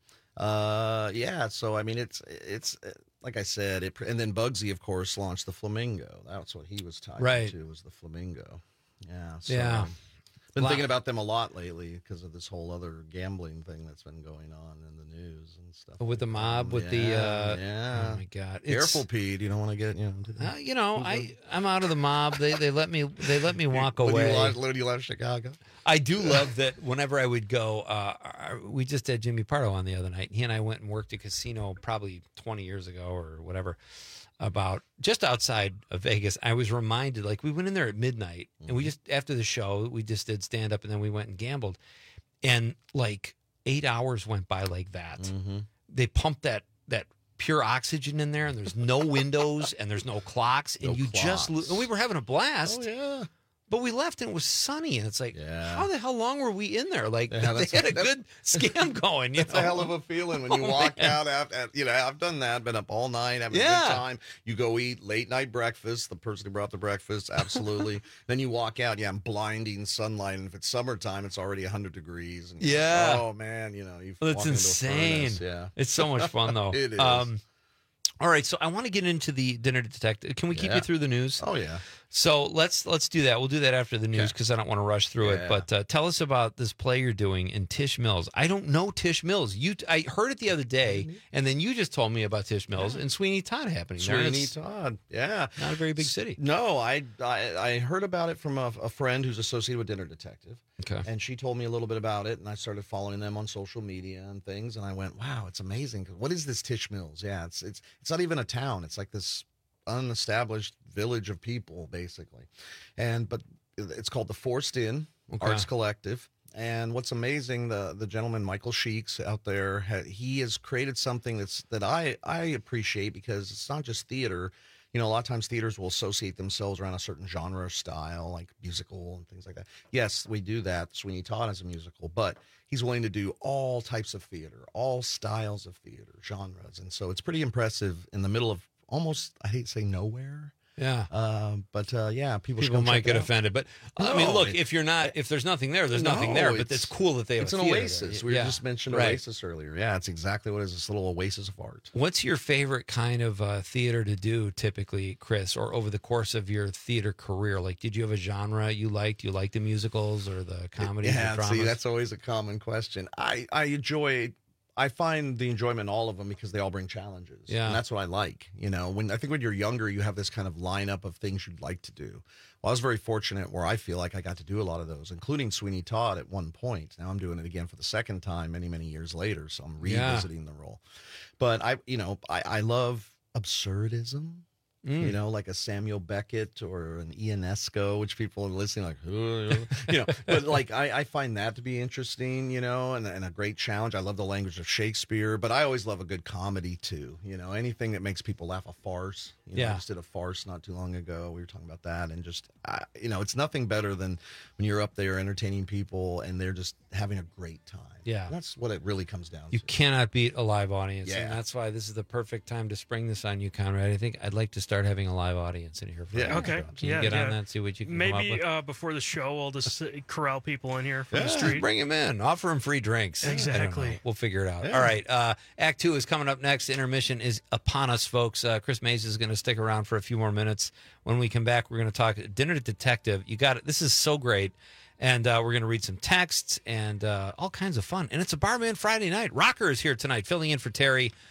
Uh, yeah, so I mean, it's it's uh, like I said, it, and then Bugsy, of course, launched the Flamingo. That's what he was tied Right. to, was the Flamingo. Yeah. So, Yeah. Been Wow. thinking about them a lot lately because of this whole other gambling thing that's been going on in the news and stuff. With the mob, with the Yeah, uh, yeah. oh my god, It's- Careful, Pete. You don't want to get you know. into the- Uh, you know, I I'm out of the mob. They they let me they let me walk When away. you left, when you left Chicago. I do love that whenever I would go, uh, uh, we just had Jimmy Pardo on the other night. He and I went and worked a casino probably twenty years ago or whatever, about just outside of Vegas. I was reminded, like, we went in there at midnight and we just, after the show, we just did stand up and then we went and gambled. And like eight hours went by like that. Mm-hmm. They pumped that, that pure oxygen in there and there's no windows and there's no clocks and No you just, lo- clocks. and we were having a blast. Oh yeah. But we left and it was sunny, and it's like, Yeah. how the hell long were we in there? Like, Yeah, they that's- had a that's- good scam going. You That's know? a hell of a feeling when you Oh, walk man. out after, you know, I've done that, been up all night, having a Yeah. good time. You go eat late night breakfast, the person who brought the breakfast, absolutely. Then you walk out, yeah, I'm blinding sunlight, and if it's summertime, it's already one hundred degrees. And Yeah. Oh, man, you know, you've Well, walked it's into a insane. furnace, yeah. It's so much fun, though. It is. Um, all right, so I want to get into the dinner detective. Can we keep Yeah. you through the news? Oh, yeah. So let's let's do that. We'll do that after the news because I don't want to rush through it. Yeah. But uh, tell us about this play you're doing in Tish Mills. I don't know Tish Mills. You, I heard it the other day, and then you just told me about Tish Mills and Sweeney Todd happening there. and Sweeney it's Todd, yeah. not a very big city. No, I, I I heard about it from a, a friend who's associated with Dinner Detective. Okay. And she told me a little bit about it, and I started following them on social media and things, and I went, wow, it's amazing. What is this Tish Mills? Yeah, it's it's it's not even a town. It's like this unestablished village of people, basically. And but it's called the Forced Inn Okay. Arts Collective. And what's amazing, the the gentleman Michael Sheeks out there, ha, he has created something that's that I I appreciate because it's not just theater. You know, a lot of times theaters will associate themselves around a certain genre or style, like musical and things like that. Yes, we do that. Sweeney Todd is a musical, but he's willing to do all types of theater, all styles of theater, genres. And so it's pretty impressive in the middle of almost, I hate to say nowhere. Yeah. Um, but uh, yeah, people, should People come might check get it out. offended, but I mean, No, look, it- if you're not, if there's nothing there, there's No, nothing there. But it's- it's cool that they have It's a an theater oasis. there. We Yeah. just mentioned Right. oasis earlier. Yeah, it's exactly what it is. This little oasis of art. What's your favorite kind of uh, theater to do, typically, Chris, or over the course of your theater career? Like, did you have a genre you liked? You liked the musicals or the comedies Yeah, or dramas? see, that's always a common question. I, I enjoy, I find the enjoyment in all of them because they all bring challenges. Yeah. And that's what I like. You know, when I think when you're younger, you have this kind of lineup of things you'd like to do. Well, I was very fortunate where I feel like I got to do a lot of those, including Sweeney Todd at one point. Now I'm doing it again for the second time many, many years later. So I'm Yeah. revisiting the role. But I, you know, I, I love absurdism. Mm. You know, like a Samuel Beckett or an Ionesco, which people are listening like, "Huh," you know, but like I, I find that to be interesting, you know, and, and a great challenge. I love the language of Shakespeare, but I always love a good comedy too. You know, anything that makes people laugh, a farce. You know, Yeah. I just did a farce not too long ago. We were talking about that, and just, I, you know, it's nothing better than when you're up there entertaining people and they're just having a great time. Yeah. That's what it really comes down You to. cannot beat a live audience, Yeah. and that's why this is the perfect time to spring this on you, Conrad. I think I'd like to start having a live audience in here. For Yeah. our Okay. show. Can yeah, you get yeah. on that? See what you can come up Maybe with. uh, before the show, I'll just sit- corral people in here from Yeah, the street. bring him in. Offer him free drinks. I don't Exactly. know. We'll figure it out. Yeah. All right. Uh, Act two is coming up next. Intermission is upon us, folks. Uh, Chris Mays is going to stick around for a few more minutes. When we come back, we're going to talk Dinner Detective. You got it. This is so great. And uh, we're going to read some texts and uh, all kinds of fun. And it's a Barman Friday night. Rocker is here tonight, filling in for Terry.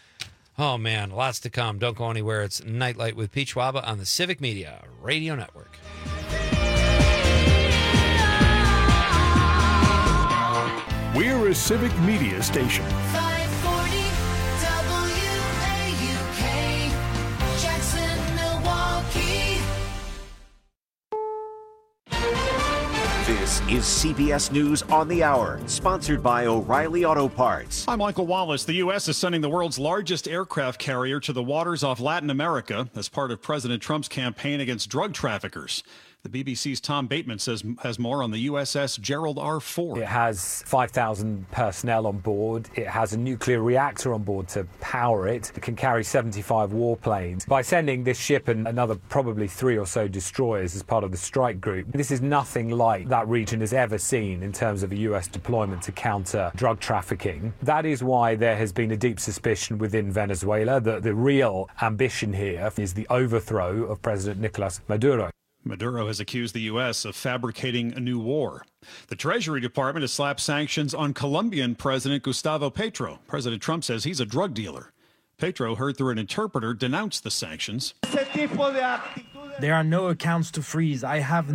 Oh, man, lots to come. Don't go anywhere. It's Nightlight with Pete Schwaba on the Civic Media Radio Network. We're a Civic Media station. five forty W A U K, Jackson, Milwaukee. This is C B S News on the Hour, sponsored by O'Reilly Auto Parts. I'm Michael Wallace. The U S is sending the world's largest aircraft carrier to the waters off Latin America as part of President Trump's campaign against drug traffickers. The B B C's Tom Bateman says has more on the U S S Gerald R. Ford. It has five thousand personnel on board. It has a nuclear reactor on board to power it. It can carry seventy-five warplanes. By sending this ship and another probably three or so destroyers as part of the strike group, this is nothing like that region has ever seen in terms of a U S deployment to counter drug trafficking. That is why there has been a deep suspicion within Venezuela that the real ambition here is the overthrow of President Nicolas Maduro. Maduro has accused the U S of fabricating a new war. The Treasury Department has slapped sanctions on Colombian President Gustavo Petro. President Trump says he's a drug dealer. Petro, heard through an interpreter, denounced the sanctions. There are no accounts to freeze. I have